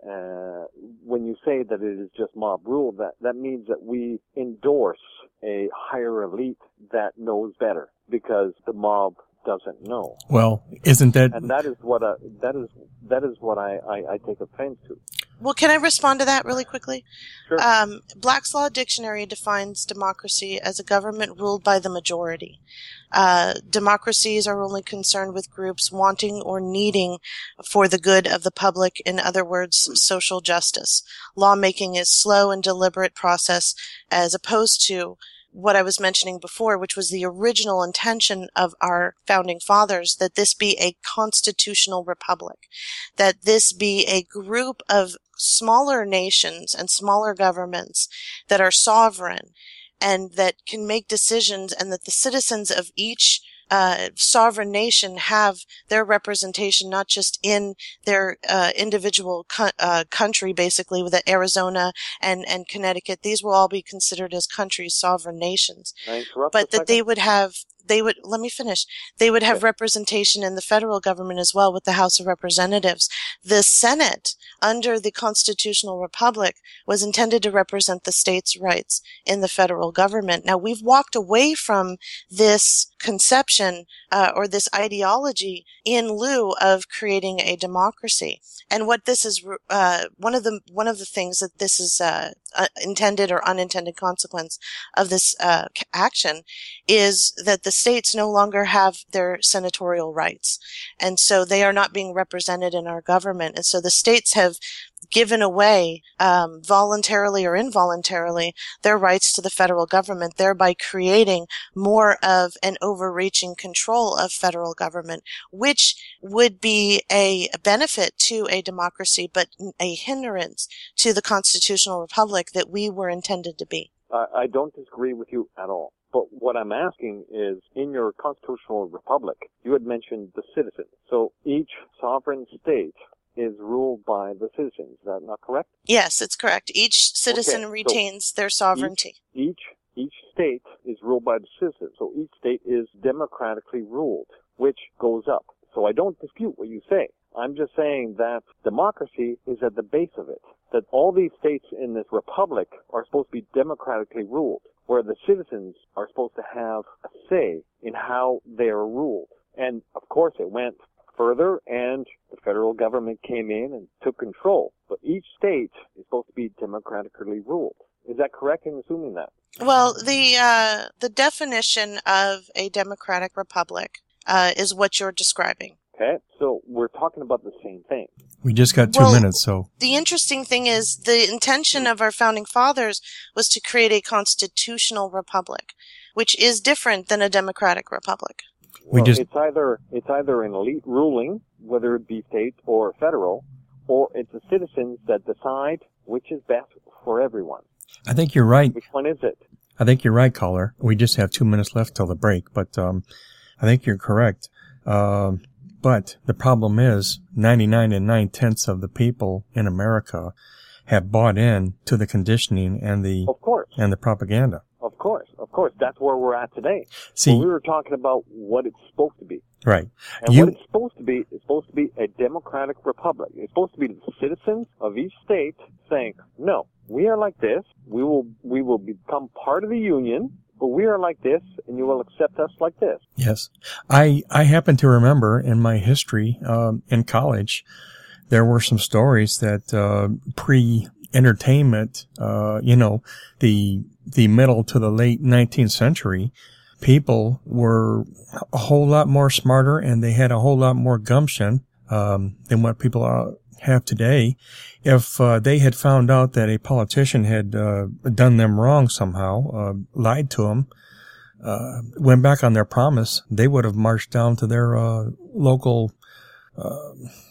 Uh, when you say that it is just mob rule, that that means that we endorse a higher elite that knows better, because the mob doesn't know. Well, isn't that... And that is what I, that is that is what I, I, I take offense to. Well, can I respond to that really quickly? Sure. Um, Black's Law Dictionary defines democracy as a government ruled by the majority. Uh, democracies are only concerned with groups wanting or needing for the good of the public, in other words, social justice. Lawmaking is slow and deliberate process, as opposed to what I was mentioning before, which was the original intention of our founding fathers, that this be a constitutional republic, that this be a group of smaller nations and smaller governments that are sovereign and that can make decisions, and that the citizens of each Uh, sovereign nation have their representation not just in their uh, individual co- uh, country, basically, with Arizona and, and Connecticut. These will all be considered as countries, sovereign nations. But that they would have, they would, let me finish, they would have okay. representation in the federal government as well, with the House of Representatives. The Senate, under the constitutional republic, was intended to represent the states' rights in the federal government. Now, we've walked away from this conception uh, or this ideology in lieu of creating a democracy. And what this is, uh, one of the one of the things that this is uh, uh, intended or unintended consequence of this uh, action is that the states no longer have their senatorial rights, and so they are not being represented in our government. And so the states have given away, um, voluntarily or involuntarily, their rights to the federal government, thereby creating more of an overreaching control of federal government, which would be a benefit to a democracy, but a hindrance to the constitutional republic that we were intended to be. Uh, I don't disagree with you at all. But what I'm asking is, in your constitutional republic, you had mentioned the citizens. So each sovereign state is ruled by the citizens. Is that not correct? Yes, it's correct. Each citizen okay, retains so their sovereignty. Each, each each state is ruled by the citizens. So each state is democratically ruled, which goes up. So I don't dispute what you say. I'm just saying that democracy is at the base of it. That all these states in this republic are supposed to be democratically ruled, where the citizens are supposed to have a say in how they are ruled. And, of course, it went further, and the federal government came in and took control. But each state is supposed to be democratically ruled. Is that correct in assuming that? Well, the uh, the definition of a democratic republic uh, is what you're describing. Okay, so we're talking about the same thing. We just got two Well, minutes, so. The interesting thing is the intention of our founding fathers was to create a constitutional republic, which is different than a democratic republic. We Well, just- it's either it's either an elite ruling, whether it be state or federal, or it's the citizens that decide which is best for everyone. I think you're right. Which one is it? I think you're right, caller. We just have two minutes left till the break, but um, I think you're correct. Um, but the problem is ninety-nine and nine-tenths of the people in America have bought in to the conditioning and the Of course, and the propaganda. of course, of course. That's where we're at today. See, Well, we were talking about what it's supposed to be. right. And You- what it's supposed to be is supposed to be a democratic republic. It's supposed to be the citizens of each state saying, no, we are like this. We will, we will become part of the union, but we are like this, and you will accept us like this. Yes. I, I happen to remember in my history, um, in college, there were some stories that, uh, pre-entertainment, uh, you know, the, the middle to the late nineteenth century, people were a whole lot more smarter and they had a whole lot more gumption, um, than what people are, have today. If, uh, they had found out that a politician had, uh, done them wrong somehow, uh, lied to them, uh, went back on their promise, they would have marched down to their, uh, local, uh,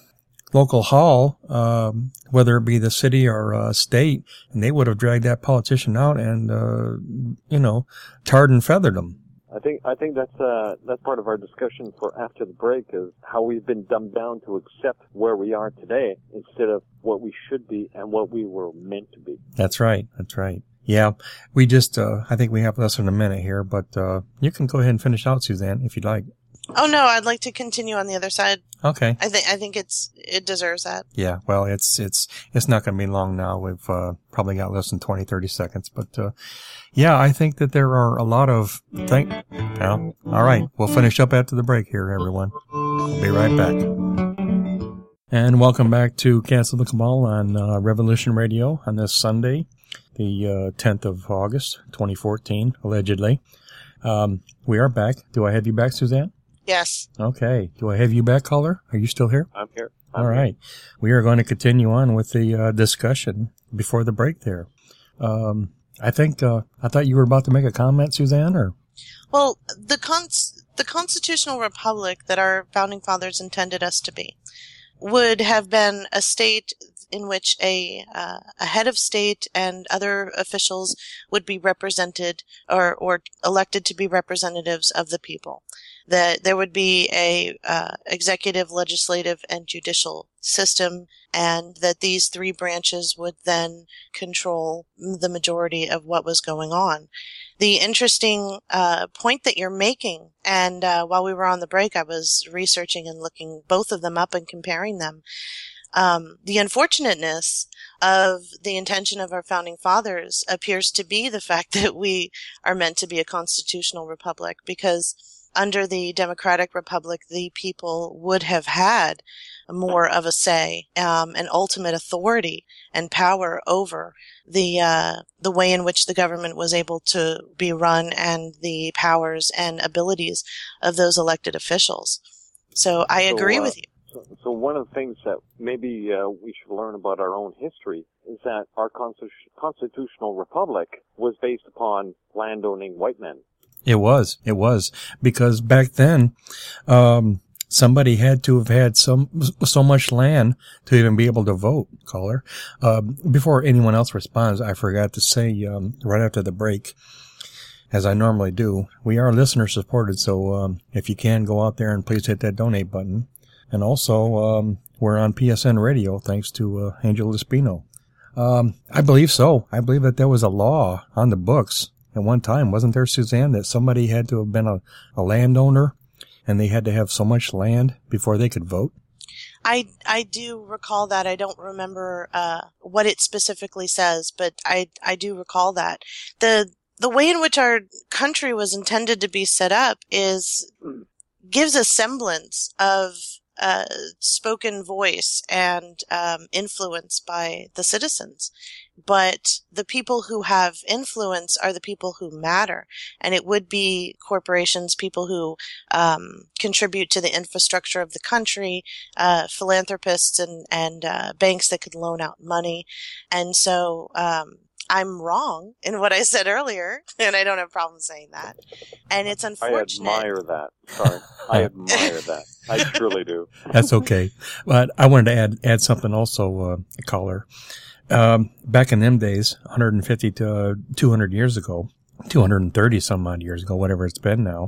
local hall, um, whether it be the city or, uh, state, and they would have dragged that politician out and, uh, you know, tarred and feathered them. I think I think that's uh, that's part of our discussion for after the break is how we've been dumbed down to accept where we are today instead of what we should be and what we were meant to be. That's right. That's right. Yeah. We just, uh, I think we have less than a minute here, but, uh, you can go ahead and finish out, Suzanne, if you'd like. Oh no, I'd like to continue on the other side. Okay. I think I think it's it deserves that. Yeah. Well, it's, it's, it's not going to be long now. We've, uh, probably got less than twenty, thirty seconds, but, uh, yeah, I think that there are a lot of things. Well, all right. We'll finish up after the break here, everyone. We'll be right back. And welcome back to Cancel the Cabal on uh, Revolution Radio on this Sunday, the uh, tenth of August, twenty fourteen, allegedly. Um, we are back. Do I have you back, Suzanne? Yes. Okay. Do I have you back, caller? Are you still here? I'm here. I'm All right. We are going to continue on with the uh, discussion before the break there. Um, I think, uh, I thought you were about to make a comment, Suzanne, or? Well, the cons- the constitutional republic that our founding fathers intended us to be would have been a state in which a uh, a head of state and other officials would be represented or or elected to be representatives of the people. That there would be a uh, executive, legislative, and judicial system, and that these three branches would then control the majority of what was going on. The interesting uh, point that you're making, and uh, while we were on the break, I was researching and looking both of them up and comparing them. Um, the unfortunateness of the intention of our founding fathers appears to be the fact that we are meant to be a constitutional republic, because under the democratic republic, the people would have had more of a say, um, and ultimate authority and power over the uh, the way in which the government was able to be run and the powers and abilities of those elected officials. So I So, agree uh, with you. So, so one of the things that maybe uh, we should learn about our own history is that our constitu- constitutional republic was based upon landowning white men. It was. It was. Because back then, um, somebody had to have had some, so much land to even be able to vote, caller. Uh, before anyone else responds, I forgot to say, um, right after the break, as I normally do, we are listener supported. So, um, if you can go out there and please hit that donate button. And also, um, we're on P S N Radio thanks to, uh, Angel Espino. Um, I believe so. I believe that there was a law on the books at one time, wasn't there, Suzanne, that somebody had to have been a, a landowner and they had to have so much land before they could vote? I, I do recall that. I don't remember uh, what it specifically says, but I, I do recall that. The the way in which our country was intended to be set up is gives a semblance of uh, spoken voice and um, influence by the citizens. But the people who have influence are the people who matter. And it would be corporations, people who um, contribute to the infrastructure of the country, uh, philanthropists and, and uh, banks that could loan out money. And so um, I'm wrong in what I said earlier, and I don't have a problem saying that. And it's unfortunate. I admire that. Sorry. I admire that. I truly do. That's okay. But I wanted to add add something also, uh, caller. Um, back in them days, one hundred fifty to two hundred years ago, two hundred thirty some odd years ago, whatever it's been now.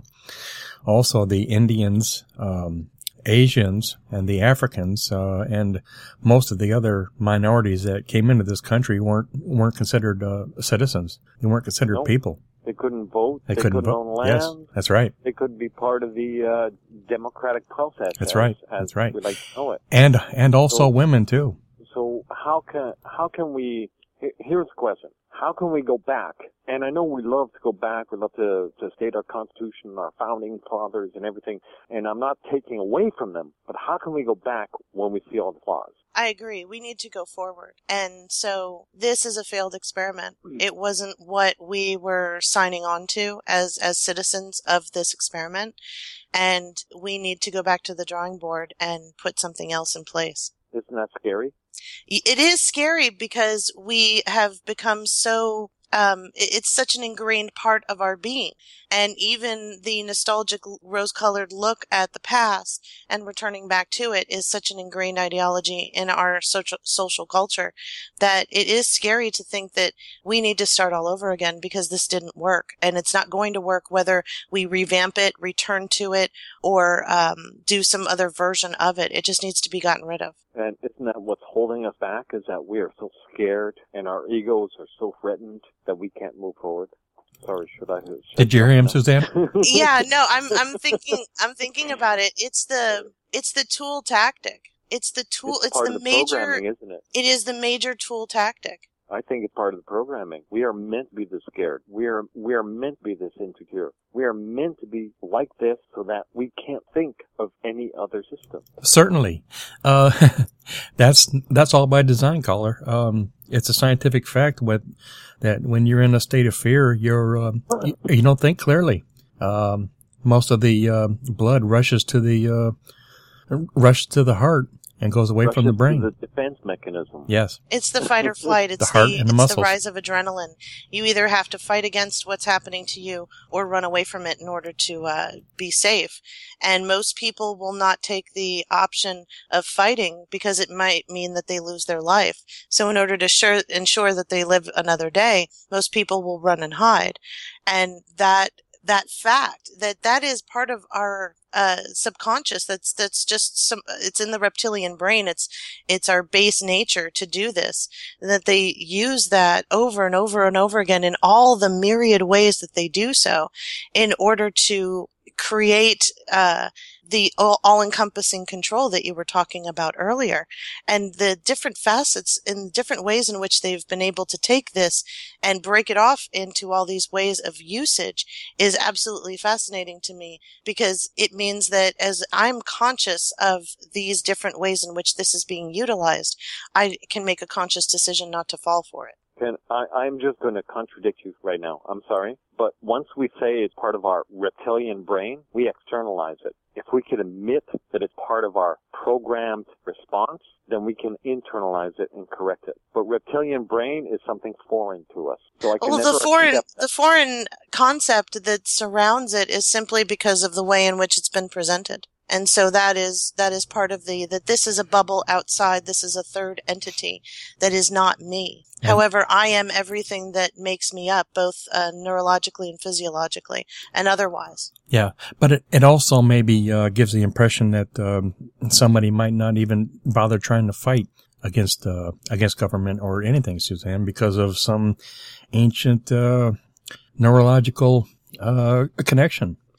Also, the Indians, um, Asians, and the Africans, uh, and most of the other minorities that came into this country weren't weren't considered uh, citizens. They weren't considered Nope. people. They couldn't vote. They, They, couldn't, couldn't vote. own land. Yes, that's right. They couldn't be part of the uh, democratic process. That's as, right. As That's right. we like to know it. And and also So- women too. So how can how can we? he- Here's the question: how can we go back? And I know we love to go back. We love to to state our Constitution, our founding fathers, and everything. And I'm not taking away from them, but how can we go back when we see all the flaws? I agree. We need to go forward. And so this is a failed experiment. It wasn't what we were signing on to as, as citizens of this experiment. And we need to go back to the drawing board and put something else in place. Isn't that scary? It is scary because we have become so, um, it's such an ingrained part of our being. And even the nostalgic rose-colored look at the past and returning back to it is such an ingrained ideology in our social, social culture that it is scary to think that we need to start all over again because this didn't work. And it's not going to work whether we revamp it, return to it, or um, do some other version of it. It just needs to be gotten rid of. And isn't that what's holding us back? Is that we are so scared and our egos are so threatened that we can't move forward? Sorry, should I? Should Did you hear him, Suzanne? Yeah, no, I'm I'm thinking I'm thinking about it. It's the it's the tool tactic. It's the tool. It's, It's, part the, of the major. programming, isn't it? It is the major tool tactic. I think it's part of the programming. We are meant to be this scared. We are we are meant to be this insecure. We are meant to be like this so that we can't think of any other system. Certainly. Uh, that's, that's all by design, caller. Um, it's a scientific fact with, that when you're in a state of fear, you're, um, you, you don't think clearly. Um, most of the, uh, blood rushes to the, uh, rushes to the heart and goes away from the Rushes brain. to the defense mechanism. Yes. It's the fight or flight. It's The heart the, and the it's muscles. the rise of adrenaline. You either have to fight against what's happening to you or run away from it in order to uh, be safe. And most people will not take the option of fighting because it might mean that they lose their life. So in order to sure, ensure that they live another day, most people will run and hide. And that that fact that that is part of our uh subconscious, that's that's just some, it's in the reptilian brain, it's it's our base nature to do this, and that they use that over and over and over again in all the myriad ways that they do so in order to create uh the all-encompassing control that you were talking about earlier. And the different facets and different ways in which they've been able to take this and break it off into all these ways of usage is absolutely fascinating to me, because it means that as I'm conscious of these different ways in which this is being utilized, I can make a conscious decision not to fall for it. Can I, I'm just going to contradict you right now. I'm sorry. But once we say it's part of our reptilian brain, we externalize it. If we can admit that it's part of our programmed response, then we can internalize it and correct it. But reptilian brain is something foreign to us. So I can Well, never the foreign, accept that. the foreign concept that surrounds it is simply because of the way in which it's been presented. And so that is, that is part of the, that this is a bubble outside, this is a third entity that is not me. Yeah. However, I am everything that makes me up, both uh, neurologically and physiologically, and otherwise. Yeah, but it, it also maybe uh, gives the impression that um, somebody might not even bother trying to fight against uh, against government or anything, Suzanne, because of some ancient uh, neurological uh, connection.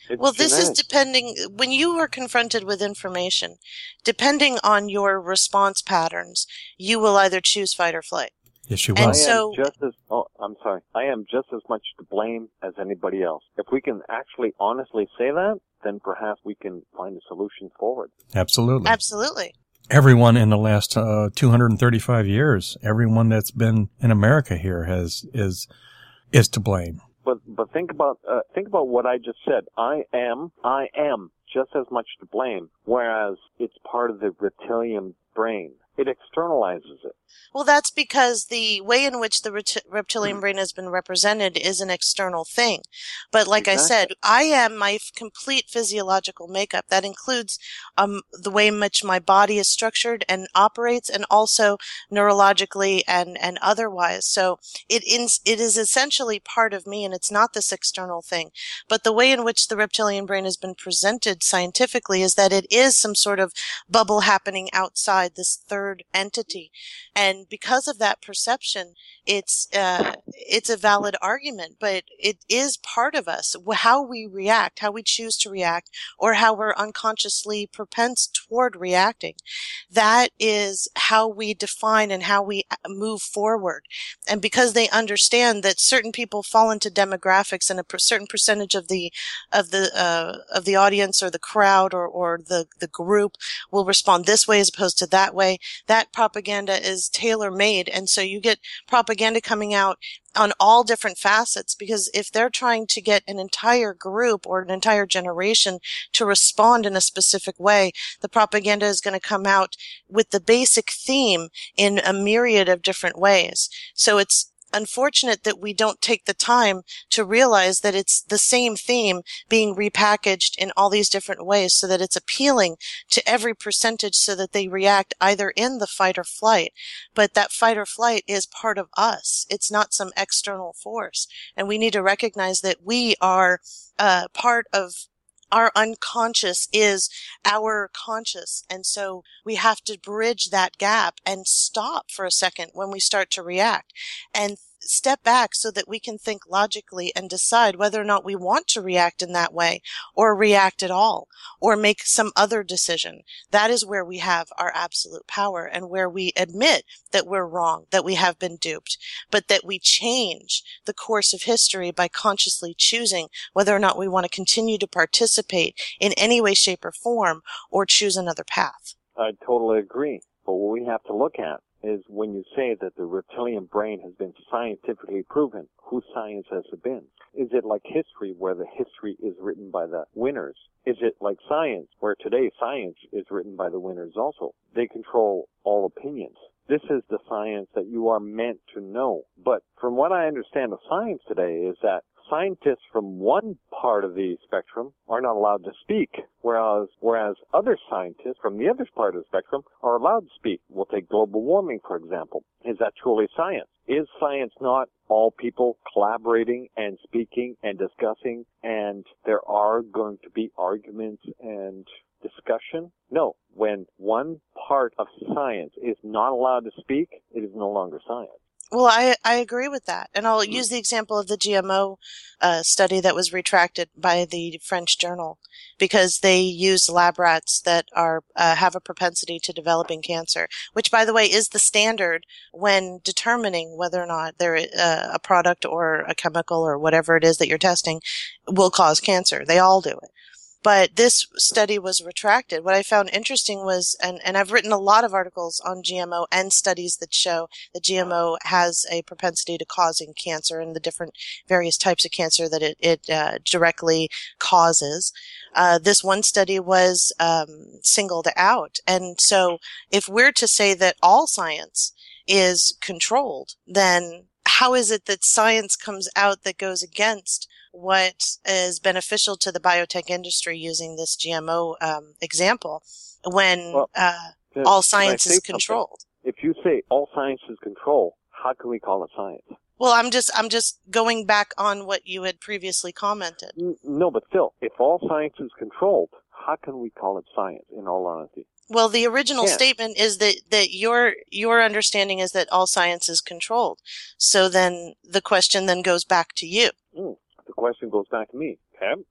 It's Well, this is genetics. depending, when you are confronted with information, depending on your response patterns, you will either choose fight or flight. Yes, you And will. I so- am just as oh, I'm sorry. I am just as much to blame as anybody else. If we can actually honestly say that, then perhaps we can find a solution forward. Absolutely. Absolutely. Everyone in the last uh, two hundred thirty-five years, everyone that's been in America here has is is to blame. But but think about uh, think about what I just said. I am I am just as much to blame, whereas it's part of the reptilian brain. It externalizes it. Well, that's because the way in which the ret- reptilian brain has been represented is an external thing. But like I said, I am my f- complete physiological makeup. That includes um, the way in which my body is structured and operates, and also neurologically and, and otherwise. So it ins- it is essentially part of me, and it's not this external thing. But the way in which the reptilian brain has been presented scientifically is that it is some sort of bubble happening outside this third entity. And because of that perception, it's uh, it's a valid argument, but it is part of us. How we react, how we choose to react, or how we're unconsciously propense toward reacting. That is how we define and how we move forward. And because they understand that certain people fall into demographics, and a per- certain percentage of the of the uh, of the audience or the crowd or or the the group will respond this way as opposed to that way, that propaganda is tailor-made. And so you get propaganda coming out on all different facets, because if they're trying to get an entire group or an entire generation to respond in a specific way, the propaganda is going to come out with the basic theme in a myriad of different ways. So it's unfortunate that we don't take the time to realize that it's the same theme being repackaged in all these different ways, so that it's appealing to every percentage, so that they react either in the fight or flight. But that fight or flight is part of us. It's not some external force. And we need to recognize that we are uh, part of our unconscious is our conscious. And so we have to bridge that gap and stop for a second when we start to react, and step back so that we can think logically and decide whether or not we want to react in that way, or react at all, or make some other decision. That is where we have our absolute power, and where we admit that we're wrong, that we have been duped, but that we change the course of history by consciously choosing whether or not we want to continue to participate in any way, shape, or form, or choose another path. I totally agree. But what we have to look at is when you say that the reptilian brain has been scientifically proven, whose science has it been? Is it like history, where the history is written by the winners? Is it like science, where today science is written by the winners also? They control all opinions. This is the science that you are meant to know. But from what I understand of science today is that scientists from one part of the spectrum are not allowed to speak, whereas whereas other scientists from the other part of the spectrum are allowed to speak. We'll take global warming, for example. Is that truly science? Is science not all people collaborating and speaking and discussing, and there are going to be arguments and discussion? No. When one part of science is not allowed to speak, it is no longer science. Well, I, I agree with that. And I'll use the example of the G M O uh, study that was retracted by the French journal, because they use lab rats that are uh, have a propensity to developing cancer, which, by the way, is the standard when determining whether or not there uh, a product or a chemical or whatever it is that you're testing will cause cancer. They all do it. But this study was retracted. What I found interesting was, and, and I've written a lot of articles on G M O and studies that show that G M O has a propensity to causing cancer and the different various types of cancer that it, it uh, directly causes. Uh, this one study was um, singled out. And so if we're to say that all science is controlled, then how is it that science comes out that goes against what is beneficial to the biotech industry, using this G M O um, example, when well, uh, can, all science is something? controlled? If you say all science is controlled, how can we call it science? Well, I'm just I'm just going back on what you had previously commented. N- no, but still, if all science is controlled, how can we call it science, in all honesty? Well, the original Yeah. statement is that, that your your understanding is that all science is controlled. So then the question then goes back to you. Mm. The question goes back to me. Okay?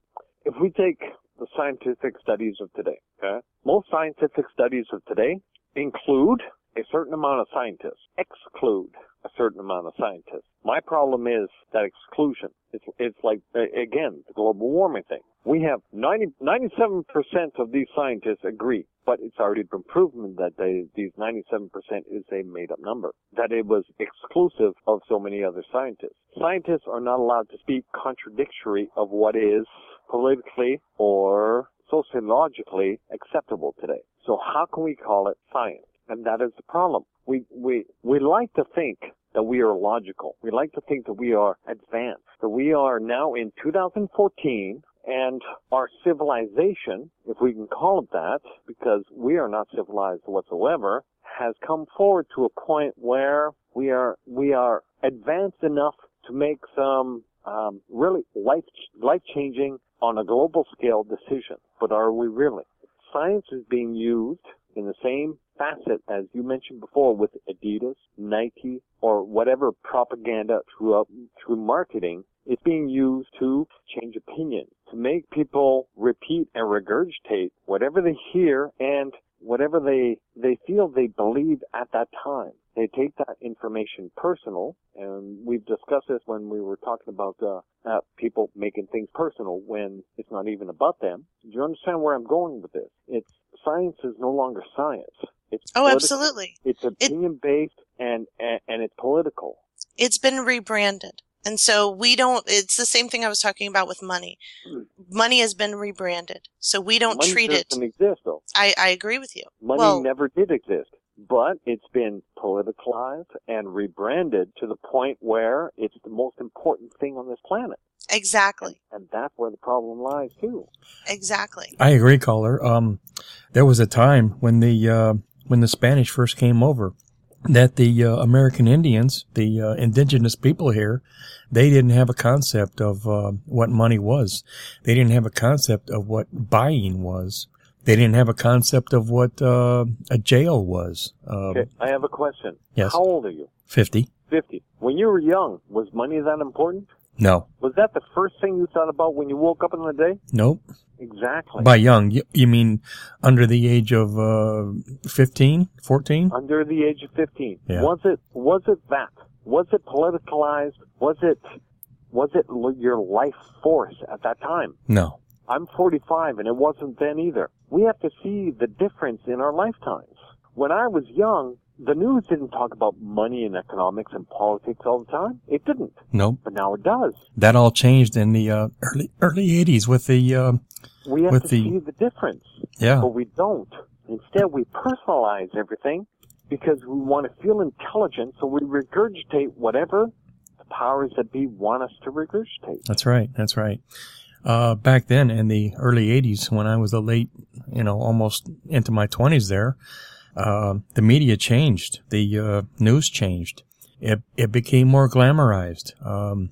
if we take the scientific studies of today, okay, most scientific studies of today include a certain amount of scientists, exclude a certain amount of scientists. My problem is that exclusion. It's, it's like, again, the global warming thing. We have ninety, ninety-seven percent of these scientists agree, but it's already been proven that they, these ninety-seven percent is a made-up number, that it was exclusive of so many other scientists. Scientists are not allowed to speak contradictory of what is politically or sociologically acceptable today. So how can we call it science? And that is the problem. We, we, we like to think that we are logical. We like to think that we are advanced. That we are now in two thousand fourteen, and our civilization, if we can call it that, because we are not civilized whatsoever, has come forward to a point where we are, we are advanced enough to make some, um, really life, life-changing on a global scale decisions. But are we really? Science is being used in the same facet as you mentioned before with Adidas, Nike, or whatever propaganda through, through marketing. It's being used to change opinion, to make people repeat and regurgitate whatever they hear and whatever they, they feel they believe at that time. They take that information personal, and we've discussed this when we were talking about uh, uh, people making things personal when it's not even about them. Do you understand where I'm going with this? It's science is no longer science. It's oh, political. Absolutely. It's opinion-based and, and, and it's political. It's been rebranded. And so we don't, it's the same thing I was talking about with money. Money has been rebranded. So we don't money treat it. Money doesn't exist, though. I, I agree with you. Money well, never did exist. But it's been politicalized and rebranded to the point where it's the most important thing on this planet. Exactly. And, and that's where the problem lies, too. Exactly. I agree, caller. Um, there was a time when the, uh, when the Spanish first came over, that the uh, American Indians, the uh, indigenous people here, they didn't have a concept of uh, what money was. They didn't have a concept of what buying was. They didn't have a concept of what uh, a jail was. Uh, okay, I have a question. Yes. How old are you? Fifty. Fifty. When you were young, was money that important? No. Was that the first thing you thought about when you woke up in the day? Nope. Exactly. By young, you, you mean under the age of uh, fifteen, fourteen? Under the age of fifteen. Yeah. Was it, was it that? Was it politicalized? Was it, was it your life force at that time? No. I'm forty-five, and it wasn't then either. We have to see the difference in our lifetimes. When I was young, the news didn't talk about money and economics and politics all the time. It didn't. Nope. But now it does. That all changed in the uh, early early eighties with the uh, we have with to the, see the difference. Yeah. But we don't. Instead, we personalize everything because we want to feel intelligent, so we regurgitate whatever the powers that be want us to regurgitate. That's right. That's right. Uh, back then in the early eighties, when I was a late, you know, almost into my twenties there, uh, the media changed. The, uh, news changed. It, it became more glamorized. Um,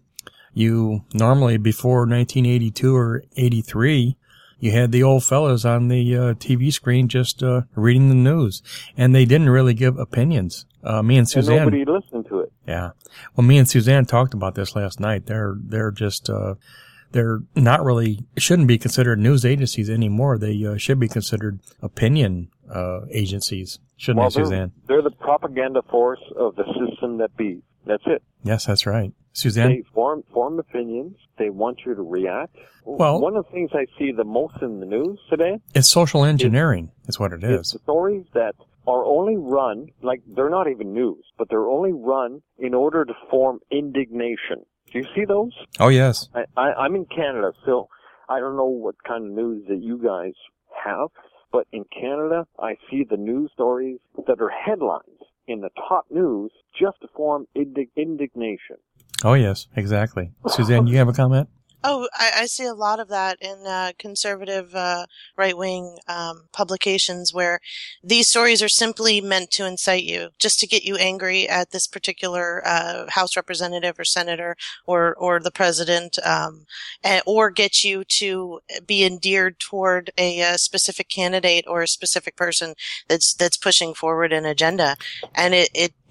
you normally before nineteen eighty-two or eighty-three, you had the old fellas on the, uh, T V screen just, uh, reading the news, and they didn't really give opinions. Uh, me and Suzanne. And nobody listened to it. Yeah. Well, me and Suzanne talked about this last night. They're, they're just, uh, They're not really, shouldn't be considered news agencies anymore. They uh, should be considered opinion uh, agencies, shouldn't well, they, Suzanne? They're, they're the propaganda force of the system that be. That's it. Yes, that's right. Suzanne? They form, form opinions. They want you to react. Well, one of the things I see the most in the news today. It's social engineering. Is what it is. It's stories that are only run, like they're not even news, but they're only run in order to form indignation. Do you see those? Oh, yes. I, I, I'm in Canada, so I don't know what kind of news that you guys have, but in Canada, I see the news stories that are headlines in the top news just to form indig- indignation. Oh, yes, exactly. Suzanne, you have a comment? Oh, I, I see a lot of that in uh, conservative uh, right-wing um, publications where these stories are simply meant to incite you, just to get you angry at this particular uh, House representative or senator or or the president, um, and, or get you to be endeared toward a, a specific candidate or a specific person that's that's pushing forward an agenda. And it, it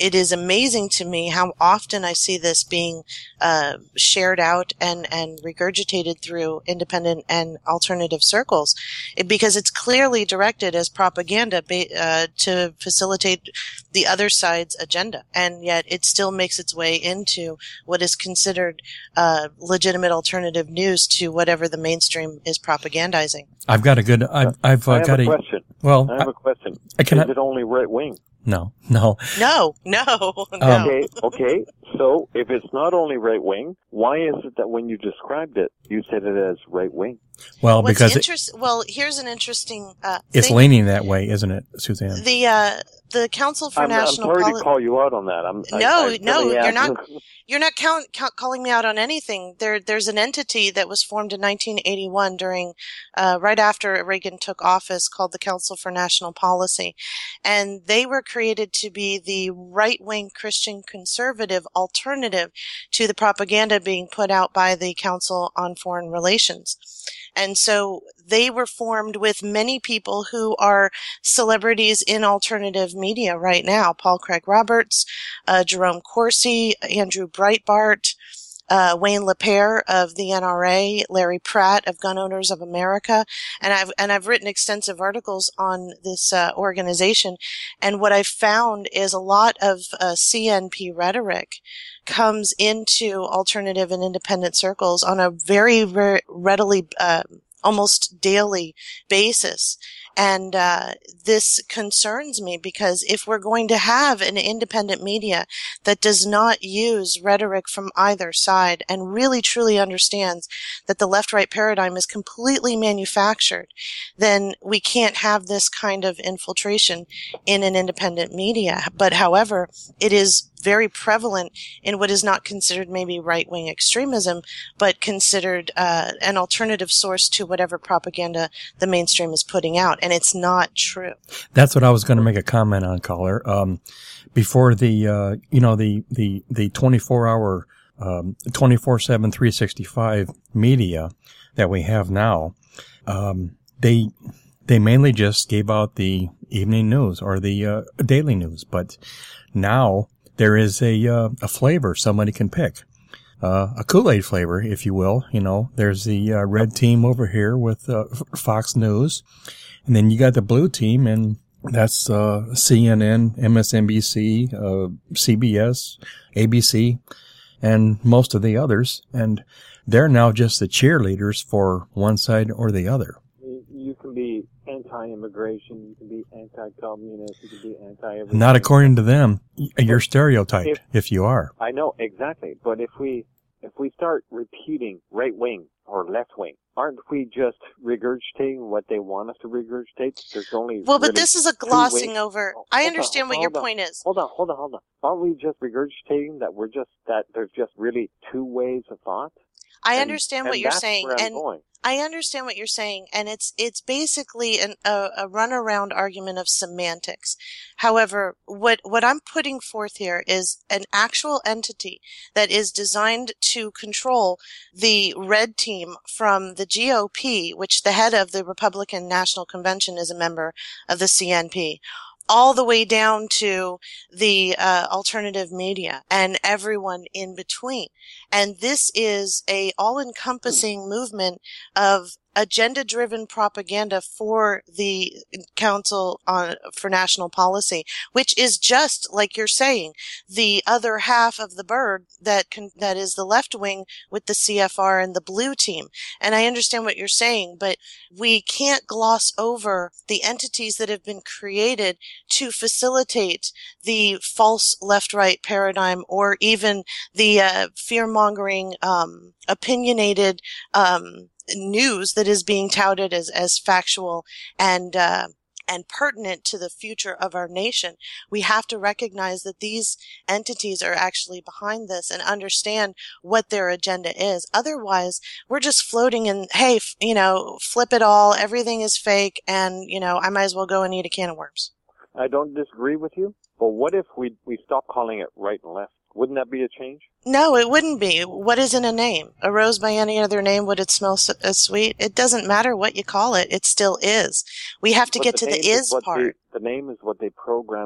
it is amazing to me how often I see this being uh, shared out and, and regurgitated through independent and alternative circles, it, because it's clearly directed as propaganda ba- uh, to facilitate the other side's agenda, and yet it still makes its way into what is considered uh, legitimate alternative news to whatever the mainstream is propagandizing. I've got a good. I've, I've uh, I have got a a question. Well, I have a question. I, I can. Is it only right wing? No, no. No, no, no. Um, Okay, okay. So if it's not only right wing, why is it that when you described it, you said it as right wing? Well, What's because it, interest- well, here's an interesting uh, it's thing. leaning that way, isn't it, Suzanne? The uh, the Council for I'm, I'm National sorry Poli- to call you out on that. I'm, No, I, I no, really you're am. not. You're not count, count, calling me out on anything. There, there's an entity that was formed in nineteen eighty-one during, uh, right after Reagan took office, called the Council for National Policy, and they were created to be the right-wing Christian conservative alternative to the propaganda being put out by the Council on Foreign Relations. And so they were formed with many people who are celebrities in alternative media right now. Paul Craig Roberts, uh, Jerome Corsi, Andrew Breitbart, uh, Wayne LaPierre of the N R A, Larry Pratt of Gun Owners of America. And I've, and I've written extensive articles on this, uh, organization. And what I've found is a lot of, uh, C N P rhetoric comes into alternative and independent circles on a very, very readily, uh, almost daily basis. And uh, this concerns me, because if we're going to have an independent media that does not use rhetoric from either side and really truly understands that the left-right paradigm is completely manufactured, then we can't have this kind of infiltration in an independent media. But however, it is very prevalent in what is not considered maybe right-wing extremism, but considered uh, an alternative source to whatever propaganda the mainstream is putting out. And it's not true. That's what I was going to make a comment on, caller. Um, before the, uh, you know, the, the, the twenty-four hour, um, twenty-four seven, three sixty-five media that we have now, um, they, they mainly just gave out the evening news or the, uh, daily news. But now there is a, uh, a flavor somebody can pick. Uh, a Kool-Aid flavor, if you will. You know, there's the, uh, red team over here with, uh, Fox News. And then you got the blue team, and that's, uh, C N N, M S N B C, uh, C B S, A B C, and most of the others. And they're now just the cheerleaders for one side or the other. You can be anti-immigration, you can be anti-communist, you can be anti-everything. Not according to them. You're stereotyped if, if you are. I know, exactly. But if we, if we start repeating right wing or left wing, aren't we just regurgitating what they want us to regurgitate? There's only Well, but really this is a two glossing ways. over. Oh, I hold understand on, what your hold on. point is. Hold on, hold on, hold on. Aren't we just regurgitating that we're just, that there's just really two ways of thought? I And- understand what and you're that's saying, where I'm and going. I understand what you're saying, and it's it's basically an, a, a runaround argument of semantics. However, what what I'm putting forth here is an actual entity that is designed to control the red team from the G O P, which the head of the Republican National Convention is a member of the C N P, all the way down to the uh, alternative media and everyone in between. And this is a all-encompassing movement of agenda-driven propaganda for the Council on for National Policy, which is just like you're saying, the other half of the bird that can, that is the left wing with the C F R and the blue team. And I understand what you're saying, but we can't gloss over the entities that have been created to facilitate the false left-right paradigm, or even the uh, fear-mongering, um, opinionated um, news that is being touted as as factual and uh, and pertinent to the future of our nation. We have to recognize that these entities are actually behind this and understand what their agenda is. Otherwise, we're just floating in, hey, f- you know, flip it all, everything is fake, and, you know, I might as well go and eat a can of worms. I don't disagree with you, but what if we we stop calling it right and left? Wouldn't that be a change? No, it wouldn't be. What is in a name? A rose by any other name, would it smell so, as sweet? It doesn't matter what you call it. It still is. We have to But get to the name is what part. They, the name is what they program us to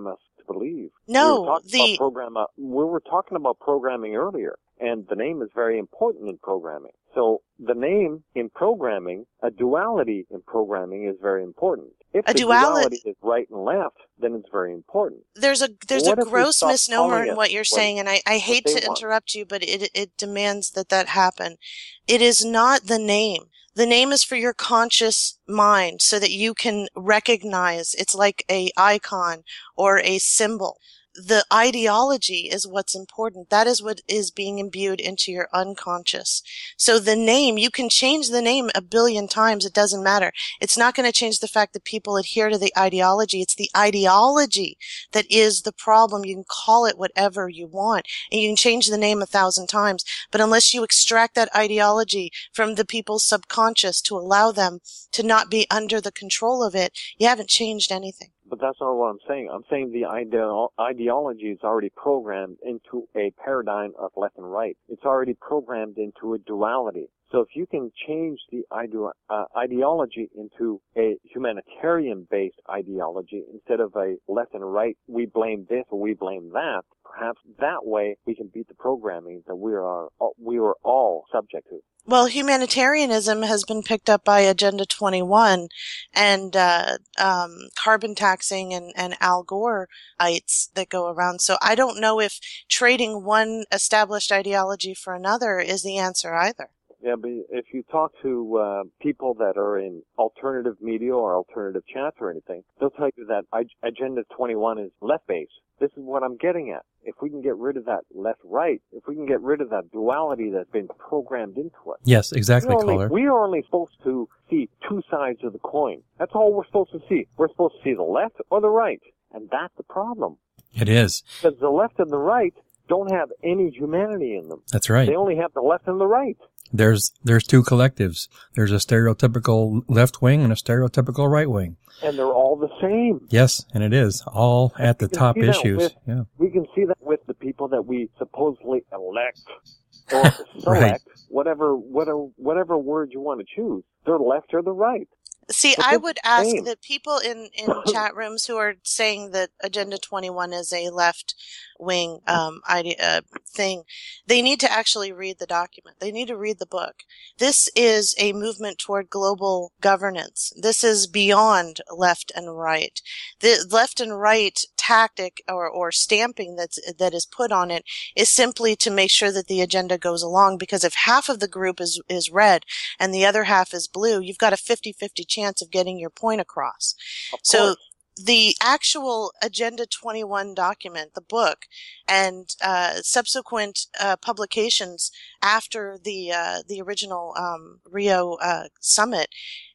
believe. No, we were talking the about program. Uh, we were talking about programming earlier, and the name is very important in programming. So the name in programming, a duality in programming is very important. If a the duality, duality is right and left, then it's very important. there's a there's What a if we gross stop misnomer calling in it what you're what- saying, and I, I hate they to want? interrupt you, but it it demands that that happen. It is not the name. The name is for your conscious mind so that you can recognize. It's like a icon or a symbol. The ideology is what's important. That is what is being imbued into your unconscious. So the name, you can change the name a billion times. It doesn't matter. It's not going to change the fact that people adhere to the ideology. It's the ideology that is the problem. You can call it whatever you want, and you can change the name a thousand times. But unless you extract that ideology from the people's subconscious to allow them to not be under the control of it, you haven't changed anything. But that's not what I'm saying. I'm saying the ideo- ideology is already programmed into a paradigm of left and right. It's already programmed into a duality. So if you can change the ide- uh, ideology into a humanitarian-based ideology instead of a left and right, we blame this or we blame that, perhaps that way we can beat the programming that we are we are all subject to. Well, humanitarianism has been picked up by Agenda twenty-one and uh, um, carbon taxing and, and Al Gore-ites that go around. So I don't know if trading one established ideology for another is the answer either. Yeah, but if you talk to uh, people that are in alternative media or alternative chats or anything, they'll tell you that Agenda twenty-one is left-based. This is what I'm getting at. If we can get rid of that left-right, if we can get rid of that duality that's been programmed into us. Yes, exactly, we only, caller. we are only supposed to see two sides of the coin. That's all we're supposed to see. We're supposed to see the left or the right. And that's the problem. It is. Because the left and the right don't have any humanity in them. That's right. They only have the left and the right. There's there's two collectives. There's a stereotypical left wing and a stereotypical right wing. And they're all the same. Yes, and it is. All at the top issues. With, yeah. We can see that with the people that we supposedly elect or select, Right. whatever, whatever, whatever word you want to choose. They're left or the right. See, But I they're would the ask same. that people in, in chat rooms who are saying that Agenda twenty-one is a left-wing um, idea, uh, thing, they need to actually read the document. They need to read the book. This is a movement toward global governance. This is beyond left and right. The left and right tactic or, or stamping that's, that is put on it is simply to make sure that the agenda goes along, because if half of the group is, is red and the other half is blue, you've got a fifty-fifty chance of getting your point across. Of So course. the actual Agenda twenty-one document, the book, and uh, subsequent uh, publications after the uh, the original um, Rio uh, summit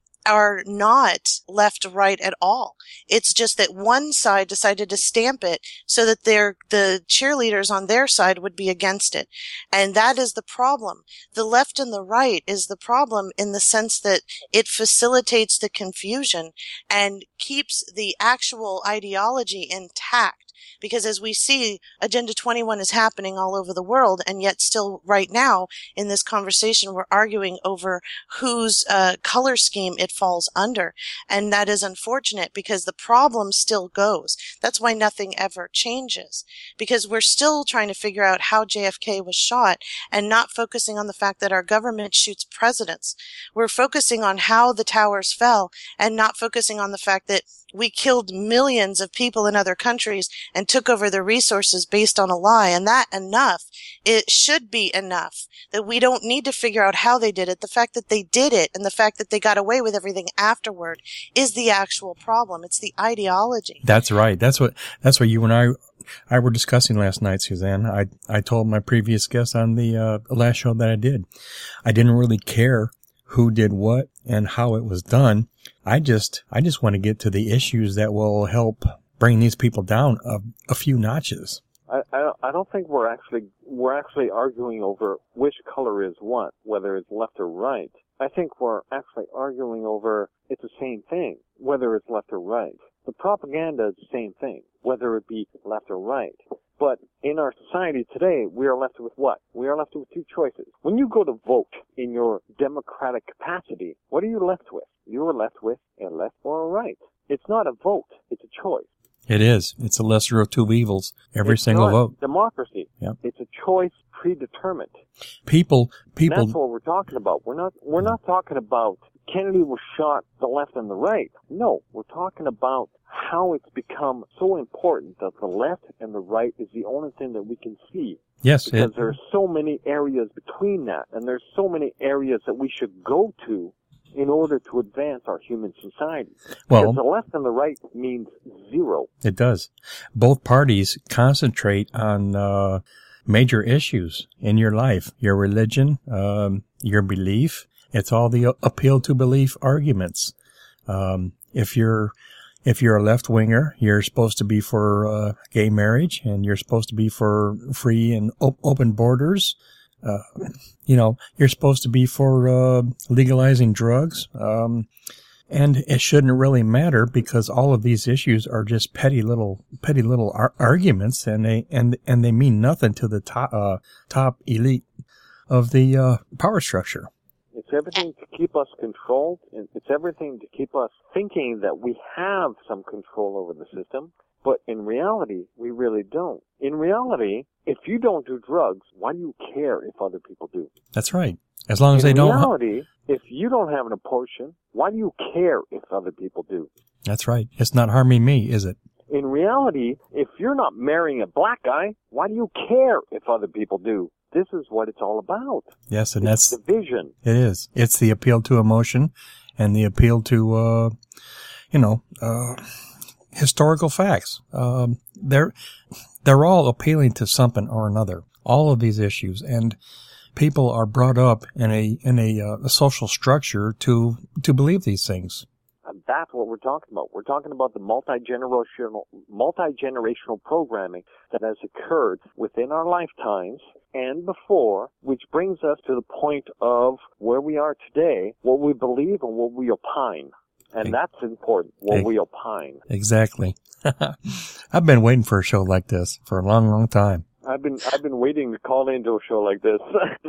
are not left right at all. It's just that one side decided to stamp it so that their the cheerleaders on their side would be against it. And that is the problem. The left and the right is the problem in the sense that it facilitates the confusion and keeps the actual ideology intact. Because as we see, Agenda twenty-one is happening all over the world, and yet still right now in this conversation we're arguing over whose uh, color scheme it falls under. And that is unfortunate because the problem still goes. That's why nothing ever changes. Because we're still trying to figure out how J F K was shot and not focusing on the fact that our government shoots presidents. We're focusing on how the towers fell and not focusing on the fact that we killed millions of people in other countries and took over their resources based on a lie. And that enough, it should be enough that we don't need to figure out how they did it. The fact that they did it and the fact that they got away with everything afterward is the actual problem. It's the ideology. That's right. That's what, that's what you and I, I were discussing last night, Suzanne. I, I told my previous guest on the, uh, last show that I did, I didn't really care who did what and how it was done. I just, I just want to get to the issues that will help bring these people down a, a few notches. I, I, I don't think we're actually, we're actually arguing over which color is what, whether it's left or right. I think we're actually arguing over it's the same thing, whether it's left or right. The propaganda is the same thing, whether it be left or right. But in our society today, we are left with what? We are left with two choices. When you go to vote in your democratic capacity, what are you left with? You are left with a left or a right. It's not a vote. It's a choice. It is. It's a lesser of two evils. Every it's single not vote. Democracy. Yep. It's a choice predetermined. People, people. And that's what we're talking about. We're not. We're not talking about Kennedy was shot the left and the right. No, we're talking about how it's become so important that the left and the right is the only thing that we can see. Yes, because it, there are so many areas between that, and there's so many areas that we should go to in order to advance our human society. Well, because the left and the right means zero. It does. Both parties concentrate on uh, major issues in your life, your religion, um, your belief. It's all the appeal to belief arguments. Um, if you're if you're a left winger, you're supposed to be for uh, gay marriage, and you're supposed to be for free and op- open borders. Uh, you know, you're supposed to be for uh, legalizing drugs. Um, and it shouldn't really matter because all of these issues are just petty little petty little ar- arguments, and they and and they mean nothing to the top uh, top elite of the uh, power structure. It's everything to keep us controlled, and it's everything to keep us thinking that we have some control over the system, but in reality, we really don't. In reality, if you don't do drugs, why do you care if other people do? That's right. As long as they don't... In reality, if you don't have an abortion, why do you care if other people do? That's right. It's not harming me, is it? In reality, if you're not marrying a black guy, why do you care if other people do? This is what it's all about. Yes, and it's that's division. It is. It's the appeal to emotion and the appeal to, uh, you know, uh, historical facts. Um, they're they're all appealing to something or another. All of these issues, and people are brought up in a in a, uh, a social structure to to believe these things. And that's what we're talking about. We're talking about the multi-generational, multi-generational programming that has occurred within our lifetimes and before, which brings us to the point of where we are today, what we believe and what we opine. And that's important, what we opine. Exactly. I've been waiting for a show like this for a long, long time. I've been I've been waiting to call into a show like this.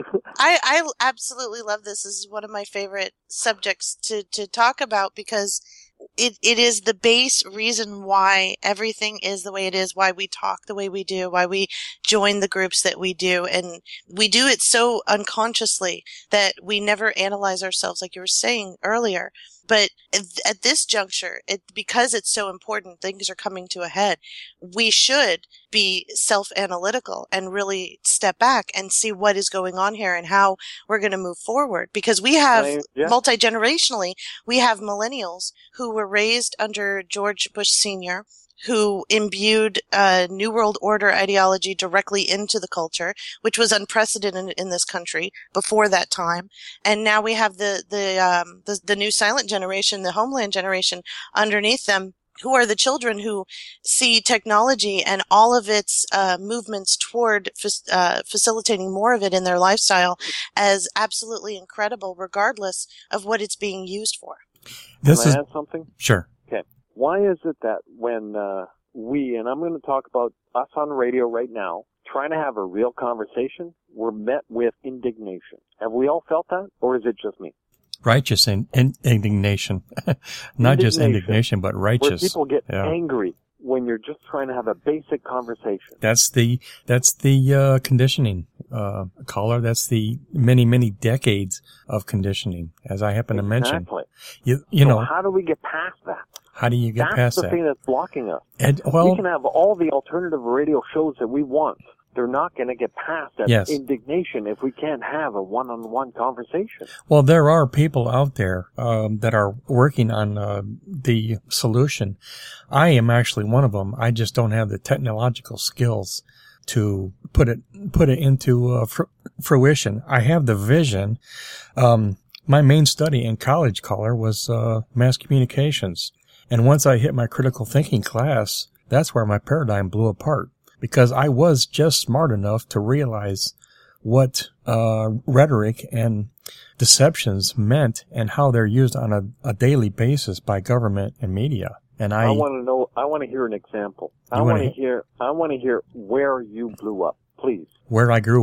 I, I absolutely love this. This is one of my favorite subjects to, to talk about because it, it is the base reason why everything is the way it is, why we talk the way we do, why we join the groups that we do. And we do it so unconsciously that we never analyze ourselves, like you were saying earlier. But at this juncture, it, because it's so important, things are coming to a head. We should be self-analytical and really step back and see what is going on here and how we're going to move forward. Because we have, I, yeah. multi-generationally, we have millennials who were raised under George Bush Senior, who imbued a New World Order ideology directly into the culture, which was unprecedented in, in this country before that time. And now we have the, the, um, the, the new silent generation, the homeland generation underneath them, who are the children who see technology and all of its uh, movements toward uh, facilitating more of it in their lifestyle as absolutely incredible, regardless of what it's being used for. This Can I is, add something? Sure. Okay. Why is it that when uh, we, and I'm going to talk about us on radio right now, trying to have a real conversation, we're met with indignation? Have we all felt that, or is it just me? Righteous in, in, indignation. Not indignation, just indignation, but righteous. Where people get yeah. angry when you're just trying to have a basic conversation. That's the, that's the, uh, conditioning, uh, caller. That's the many, many decades of conditioning, as I happen exactly. to mention. You, you so know. How do we get past that? How do you get that's past that? That's the thing that's blocking us. And, well, we can have all the alternative radio shows that we want. They're not going to get past that yes. indignation if we can't have a one-on-one conversation. Well, there are people out there um, that are working on uh, the solution. I am actually one of them. I just don't have the technological skills to put it put it into uh, fr- fruition. I have the vision. Um, my main study in college, caller, was uh, mass communications. And once I hit my critical thinking class, that's where my paradigm blew apart. Because I was just smart enough to realize what uh rhetoric and deceptions meant and how they're used on a, a daily basis by government and media. And I, I want to know. I want to hear an example. I want to hear. I want to hear where you blew up, please. Where I grew up?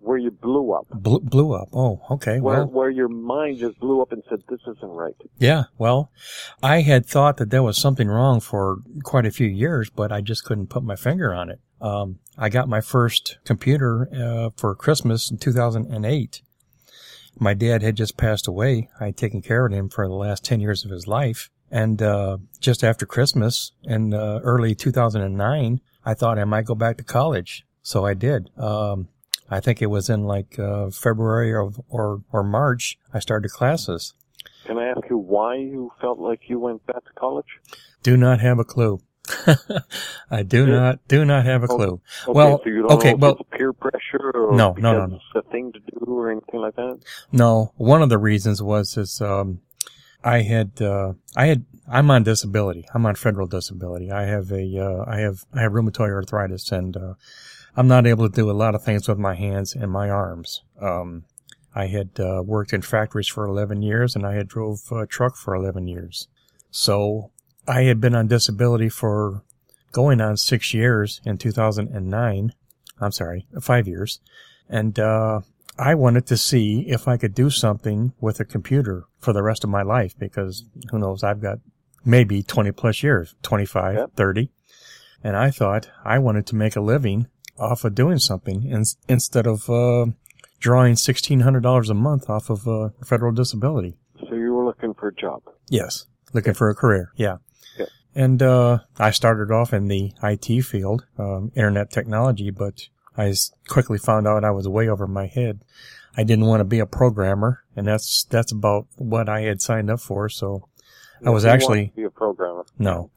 where you blew up. Blew, blew up. Oh, okay. Where, Well, where your mind just blew up and said, this isn't right. yeah. Well, I had thought that there was something wrong for quite a few years, but I just couldn't put my finger on it. Um, I got my first computer uh, for Christmas in two thousand eight. My dad had just passed away. I had taken care of him for the last ten years of his life. And uh just after Christmas in uh, early two thousand nine, I thought I might go back to college. So I did. Um I think it was in like uh February or, or, or March, I started classes. Can I ask you why you felt like you went back to college? Do not have a clue. I do Yeah. not, do not have a clue. Okay, Well, so you don't okay, know if well- it's peer pressure or No, no, because no, no. it's a thing to do or anything like that? No, one of the reasons was is um I had uh I had I'm on disability. I'm on federal disability. I have a uh I have I have rheumatoid arthritis, and uh I'm not able to do a lot of things with my hands and my arms. Um I had uh worked in factories for eleven years, and I had drove a truck for eleven years. So I had been on disability for going on six years in two thousand nine. I'm sorry, five years. And uh I wanted to see if I could do something with a computer for the rest of my life, because who knows, I've got maybe twenty plus years, twenty-five, Yep. thirty. And I thought I wanted to make a living off of doing something in, instead of uh drawing sixteen hundred dollars a month off of uh, federal disability. So you were looking for a job. Yes. Looking for a career. Yeah. Yeah. And, uh, I started off in the I T field, um, internet technology, but I s- quickly found out I was way over my head. I didn't want to be a programmer, and that's, that's about what I had signed up for. So I was Who wants actually, to be a programmer. no,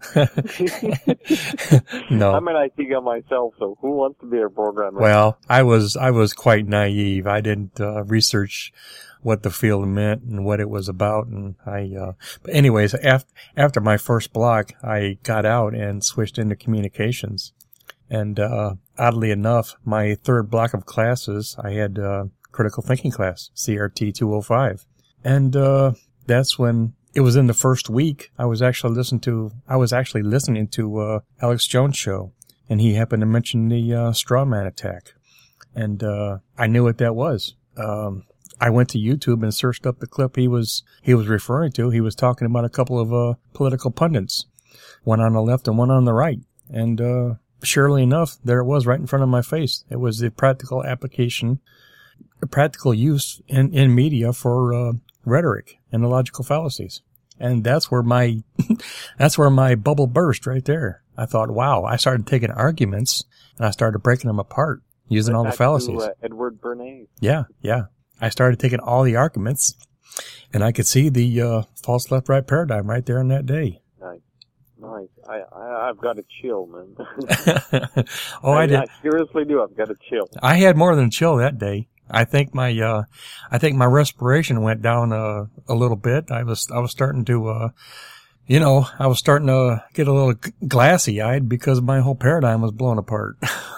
no. I'm an I T guy myself, so who wants to be a programmer? Well, I was, I was quite naive. I didn't, uh, research what the field meant and what it was about. And I, uh, but anyways, after, after my first block, I got out and switched into communications. And, uh, oddly enough, my third block of classes, I had, uh, critical thinking class, C R T two oh five. And, uh, that's when it was in the first week, I was actually listening to, I was actually listening to, uh, Alex Jones' show. And he happened to mention the, uh, straw man attack. And, uh, I knew what that was. Um, I went to YouTube and searched up the clip he was, he was referring to. He was talking about a couple of, uh, political pundits, one on the left and one on the right. And, uh, surely enough, there it was right in front of my face. It was the practical application, practical use in, in media for, uh, rhetoric and illogical fallacies. And that's where my, that's where my bubble burst right there. I thought, wow, I started taking arguments and I started breaking them apart using all the Back to, fallacies. uh, Edward Bernays. Yeah, yeah. I started taking all the arguments, and I could see the uh, false left-right paradigm right there in that day. Nice. Nice. I, I, I've got a chill, man. oh, I, I, did. I seriously do. I've got a chill. I had more than a chill that day. I think my, uh, I think my respiration went down uh, a little bit. I was, I was starting to, uh, you know, I was starting to get a little g- glassy-eyed because my whole paradigm was blown apart.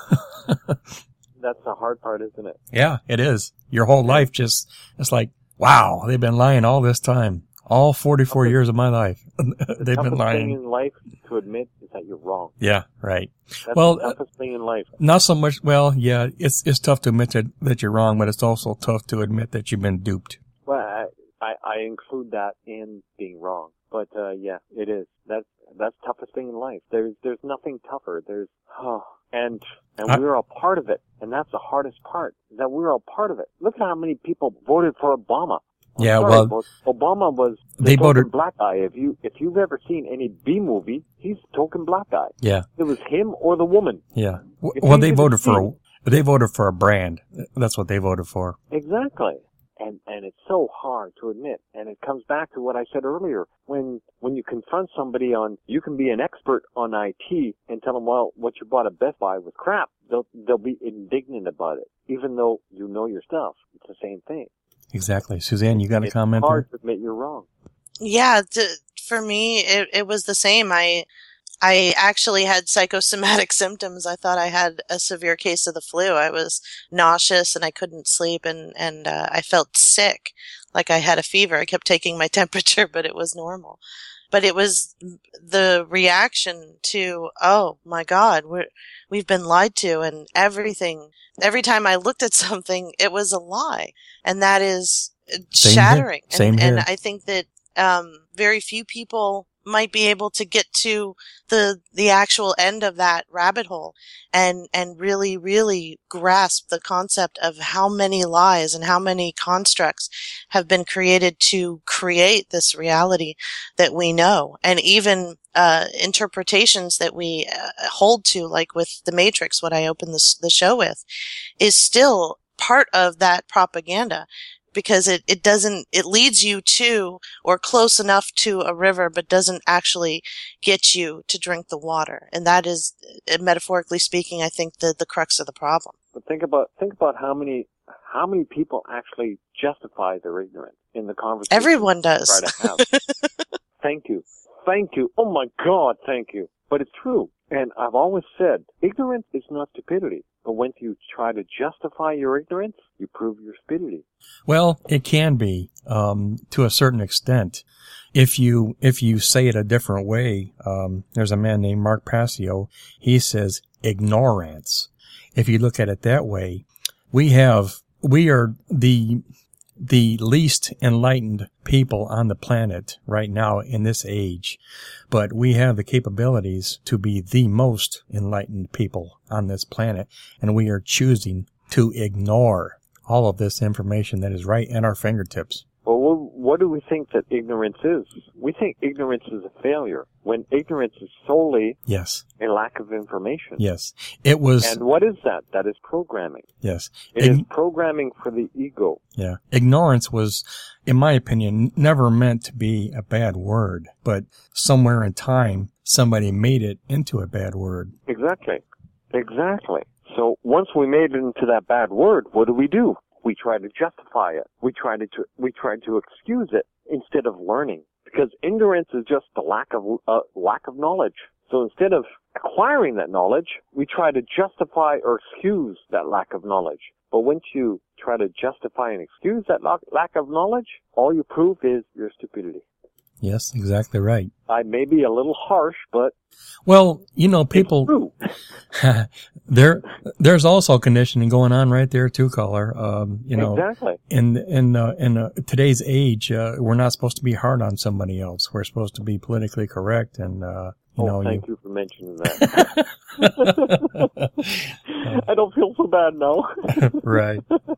That's the hard part, isn't it? Yeah, it is. Your whole life just, it's like, wow, they've been lying all this time. All forty-four years of my life. They've been toughest thing lying. in life to admit is that you're wrong. Yeah, right. That's Well, the toughest thing in life. Not so much, well, yeah, it's, it's tough to admit that, that you're wrong, but it's also tough to admit that you've been duped. Well, I, I, I include that in being wrong. But, uh, yeah, it is. That's, that's the toughest thing in life. There's, there's nothing tougher. There's, oh, and, and I- we're a part of it. And that's the hardest part, that we're a part of it. Look at how many people voted for Obama. I'm Yeah, sorry, well, but Obama was the they token voted- black guy. If you, if you've ever seen any B movie, he's the token black guy. Yeah, It was him or the woman. yeah. W- If Well, you they didn't voted for, see- a, they voted for a brand. That's what they voted for. Exactly. And, and it's so hard to admit. And it comes back to what I said earlier. When, when you confront somebody on, you can be an expert on I T and tell them, well, what you bought at Best Buy was crap. They'll, they'll be indignant about it. Even though you know your stuff. It's the same thing. Exactly. Suzanne, you got a It's comment hard there? to admit you're wrong. Yeah, t- for me, it, it was the same. I, I actually had psychosomatic symptoms. I thought I had a severe case of the flu. I was nauseous and I couldn't sleep, and, and, uh, I felt sick, like I had a fever. I kept taking my temperature, but it was normal. but it was the reaction to, oh my God, we're, we've been lied to, and everything, every time I looked at something, it was a lie. And that is Same shattering. Here. Same and, here. and I think that, um, very few people might be able to get to the the actual end of that rabbit hole and and really really grasp the concept of how many lies and how many constructs have been created to create this reality that we know, and even uh interpretations that we uh, hold to, like with the Matrix, what I opened the, the show with, is still part of that propaganda. Because it, it doesn't, it leads you to or close enough to a river, but doesn't actually get you to drink the water. And that is, metaphorically speaking, I think the, the crux of the problem. But think about, think about how many, how many people actually justify their ignorance in the conversation. Everyone does. Try to have. Thank you. Thank you. Oh my God, thank you. But it's true. And I've always said, ignorance is not stupidity. But when you try to justify your ignorance, you prove your stupidity. Well, it can be, um, to a certain extent. If you, if you say it a different way, um, there's a man named Mark Passio. He says ignorance. If you look at it that way, we have, we are the, the least enlightened people on the planet right now in this age, but we have the capabilities to be the most enlightened people on this planet, and we are choosing to ignore all of this information that is right at our fingertips. Well, what do we think that ignorance is? We think ignorance is a failure, when ignorance is solely yes. a lack of information. Yes. It was. And what is that? That is programming. Yes. It Ign- is programming for the ego. Yeah. Ignorance was, in my opinion, never meant to be a bad word, but somewhere in time, somebody made it into a bad word. Exactly. Exactly. So once we made it into that bad word, what do we do? We try to justify it. We try to, we try to excuse it instead of learning, because ignorance is just the lack of uh, lack of knowledge. So instead of acquiring that knowledge, we try to justify or excuse that lack of knowledge. But once you try to justify and excuse that lack of knowledge, all you prove is your stupidity. Yes, exactly right. I may be a little harsh, but well, you know, people. It's true. there, there's also conditioning going on right there too, caller. Um, you know, exactly. In in uh, in uh, today's age, uh, we're not supposed to be hard on somebody else. We're supposed to be politically correct, and uh, you oh, know, thank you... you for mentioning that. I don't feel so bad now. Right,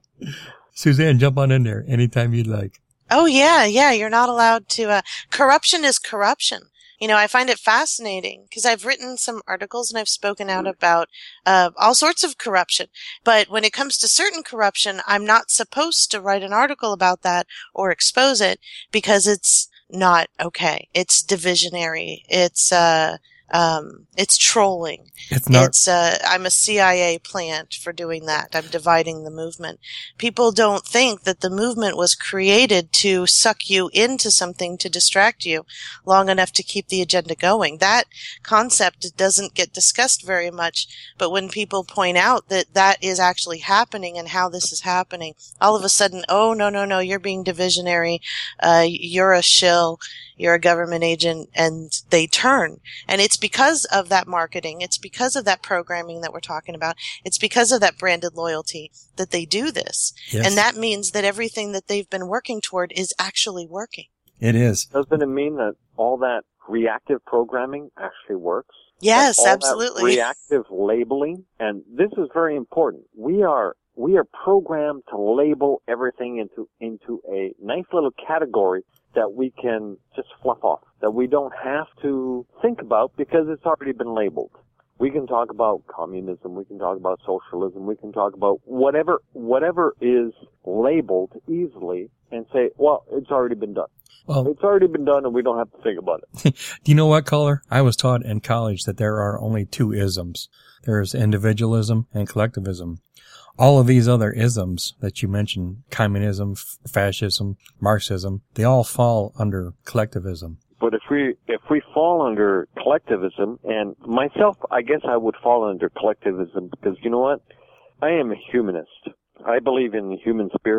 Suzanne, jump on in there anytime you'd like. Oh, yeah, yeah. You're not allowed to, uh, corruption is corruption. You know, I find it fascinating because I've written some articles and I've spoken out about, uh, all sorts of corruption. But when it comes to certain corruption, I'm not supposed to write an article about that or expose it because it's not okay. It's divisionary. It's, uh, Um, it's trolling. It's not. It's, uh, I'm a C I A plant for doing that. I'm dividing the movement. People don't think that the movement was created to suck you into something to distract you long enough to keep the agenda going. That concept doesn't get discussed very much, but when people point out that that is actually happening and how this is happening, all of a sudden, oh, no, no, no, you're being divisionary, uh, you're a shill, you're a government agent, and they turn. And it's because of that marketing, it's because of that programming that we're talking about, it's because of that branded loyalty that they do this. Yes. And that means that everything that they've been working toward is actually working. It is. Doesn't it mean that all that reactive programming actually works? Yes, all absolutely. That reactive labeling, and this is very important. We are we are programmed to label everything into into a nice little category that we can just fluff off, that we don't have to think about because it's already been labeled. We can talk about communism, we can talk about socialism, we can talk about whatever whatever is labeled easily and say, well, it's already been done. Well, it's already been done and we don't have to think about it. Do you know what, caller? I was taught in college that there are only two isms. There's individualism and collectivism. All of these other isms that you mentioned, communism, fascism, Marxism, they all fall under collectivism. But if we if we fall under collectivism, and myself, I guess I would fall under collectivism because, you know what? I am a humanist. I believe in the human spirit.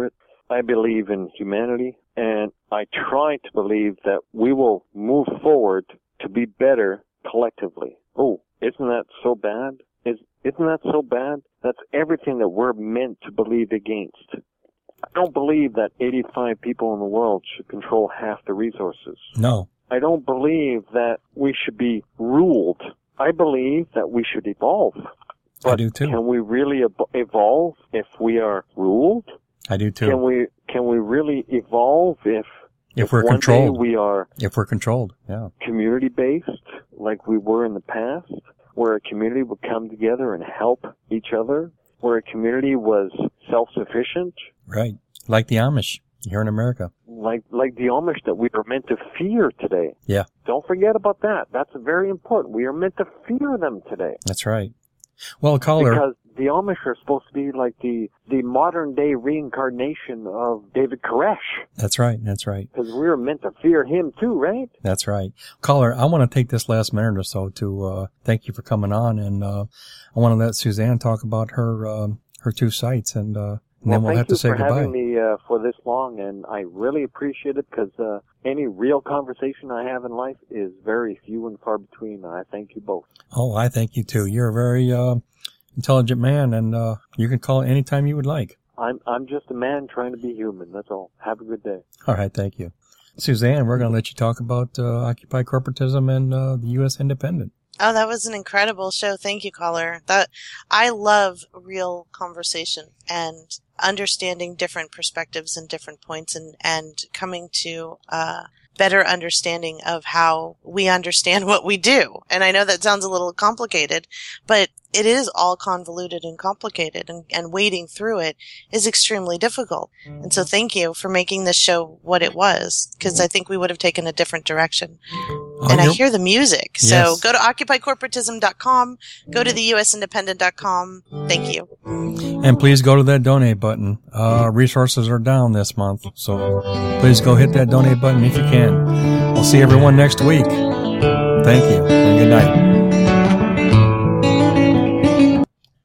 I believe in humanity, and I try to believe that we will move forward to be better collectively. Oh, isn't that so bad? Is, isn't that so bad? That's everything that we're meant to believe against. I don't believe that eighty-five people in the world should control half the resources. No. I don't believe that we should be ruled. I believe that we should evolve. But I do too. Can we really ev- evolve if we are ruled? I do too. Can we can we really evolve if if, if we're one controlled? Day we are if we're controlled, yeah. Community based, like we were in the past, where a community would come together and help each other, where a community was self-sufficient. Right, like the Amish here in America. Like like the Amish that we are meant to fear today. Yeah. Don't forget about that. That's very important. We are meant to fear them today. That's right. Well, caller. Because the Amish are supposed to be like the, the modern day reincarnation of David Koresh. That's right. That's right. Because we were meant to fear him too, right? That's right. Caller, I want to take this last minute or so to uh thank you for coming on, and uh I want to let Suzanne talk about her uh, her two sites, and uh and well, then we'll have to say goodbye. goodbye. Thank you for having me uh, for this long, and I really appreciate it, because uh, any real conversation I have in life is very few and far between, and I thank you both. Oh, I thank you too. You're a very uh intelligent man, and uh you can call anytime you would like. I'm I'm just a man trying to be human. That's all. Have a good day. All right, thank you. Suzanne, we're going to let you talk about uh, Occupy Corporatism and uh, the U S Independent. Oh, that was an incredible show. Thank you, caller. That I love real conversation and understanding different perspectives and different points, and, and coming to uh better understanding of how we understand what we do. And I know that sounds a little complicated, but it is all convoluted and complicated, and, and wading through it is extremely difficult. And so thank you for making this show what it was, because I think we would have taken a different direction. Oh, and I you're- hear the music. So Yes. go to occupy corporatism dot com, go to the U S independent dot com. Thank you. And please go to that donate button. Uh, resources are down this month, so please go hit that donate button if you can. We'll see everyone next week. Thank you, and good night.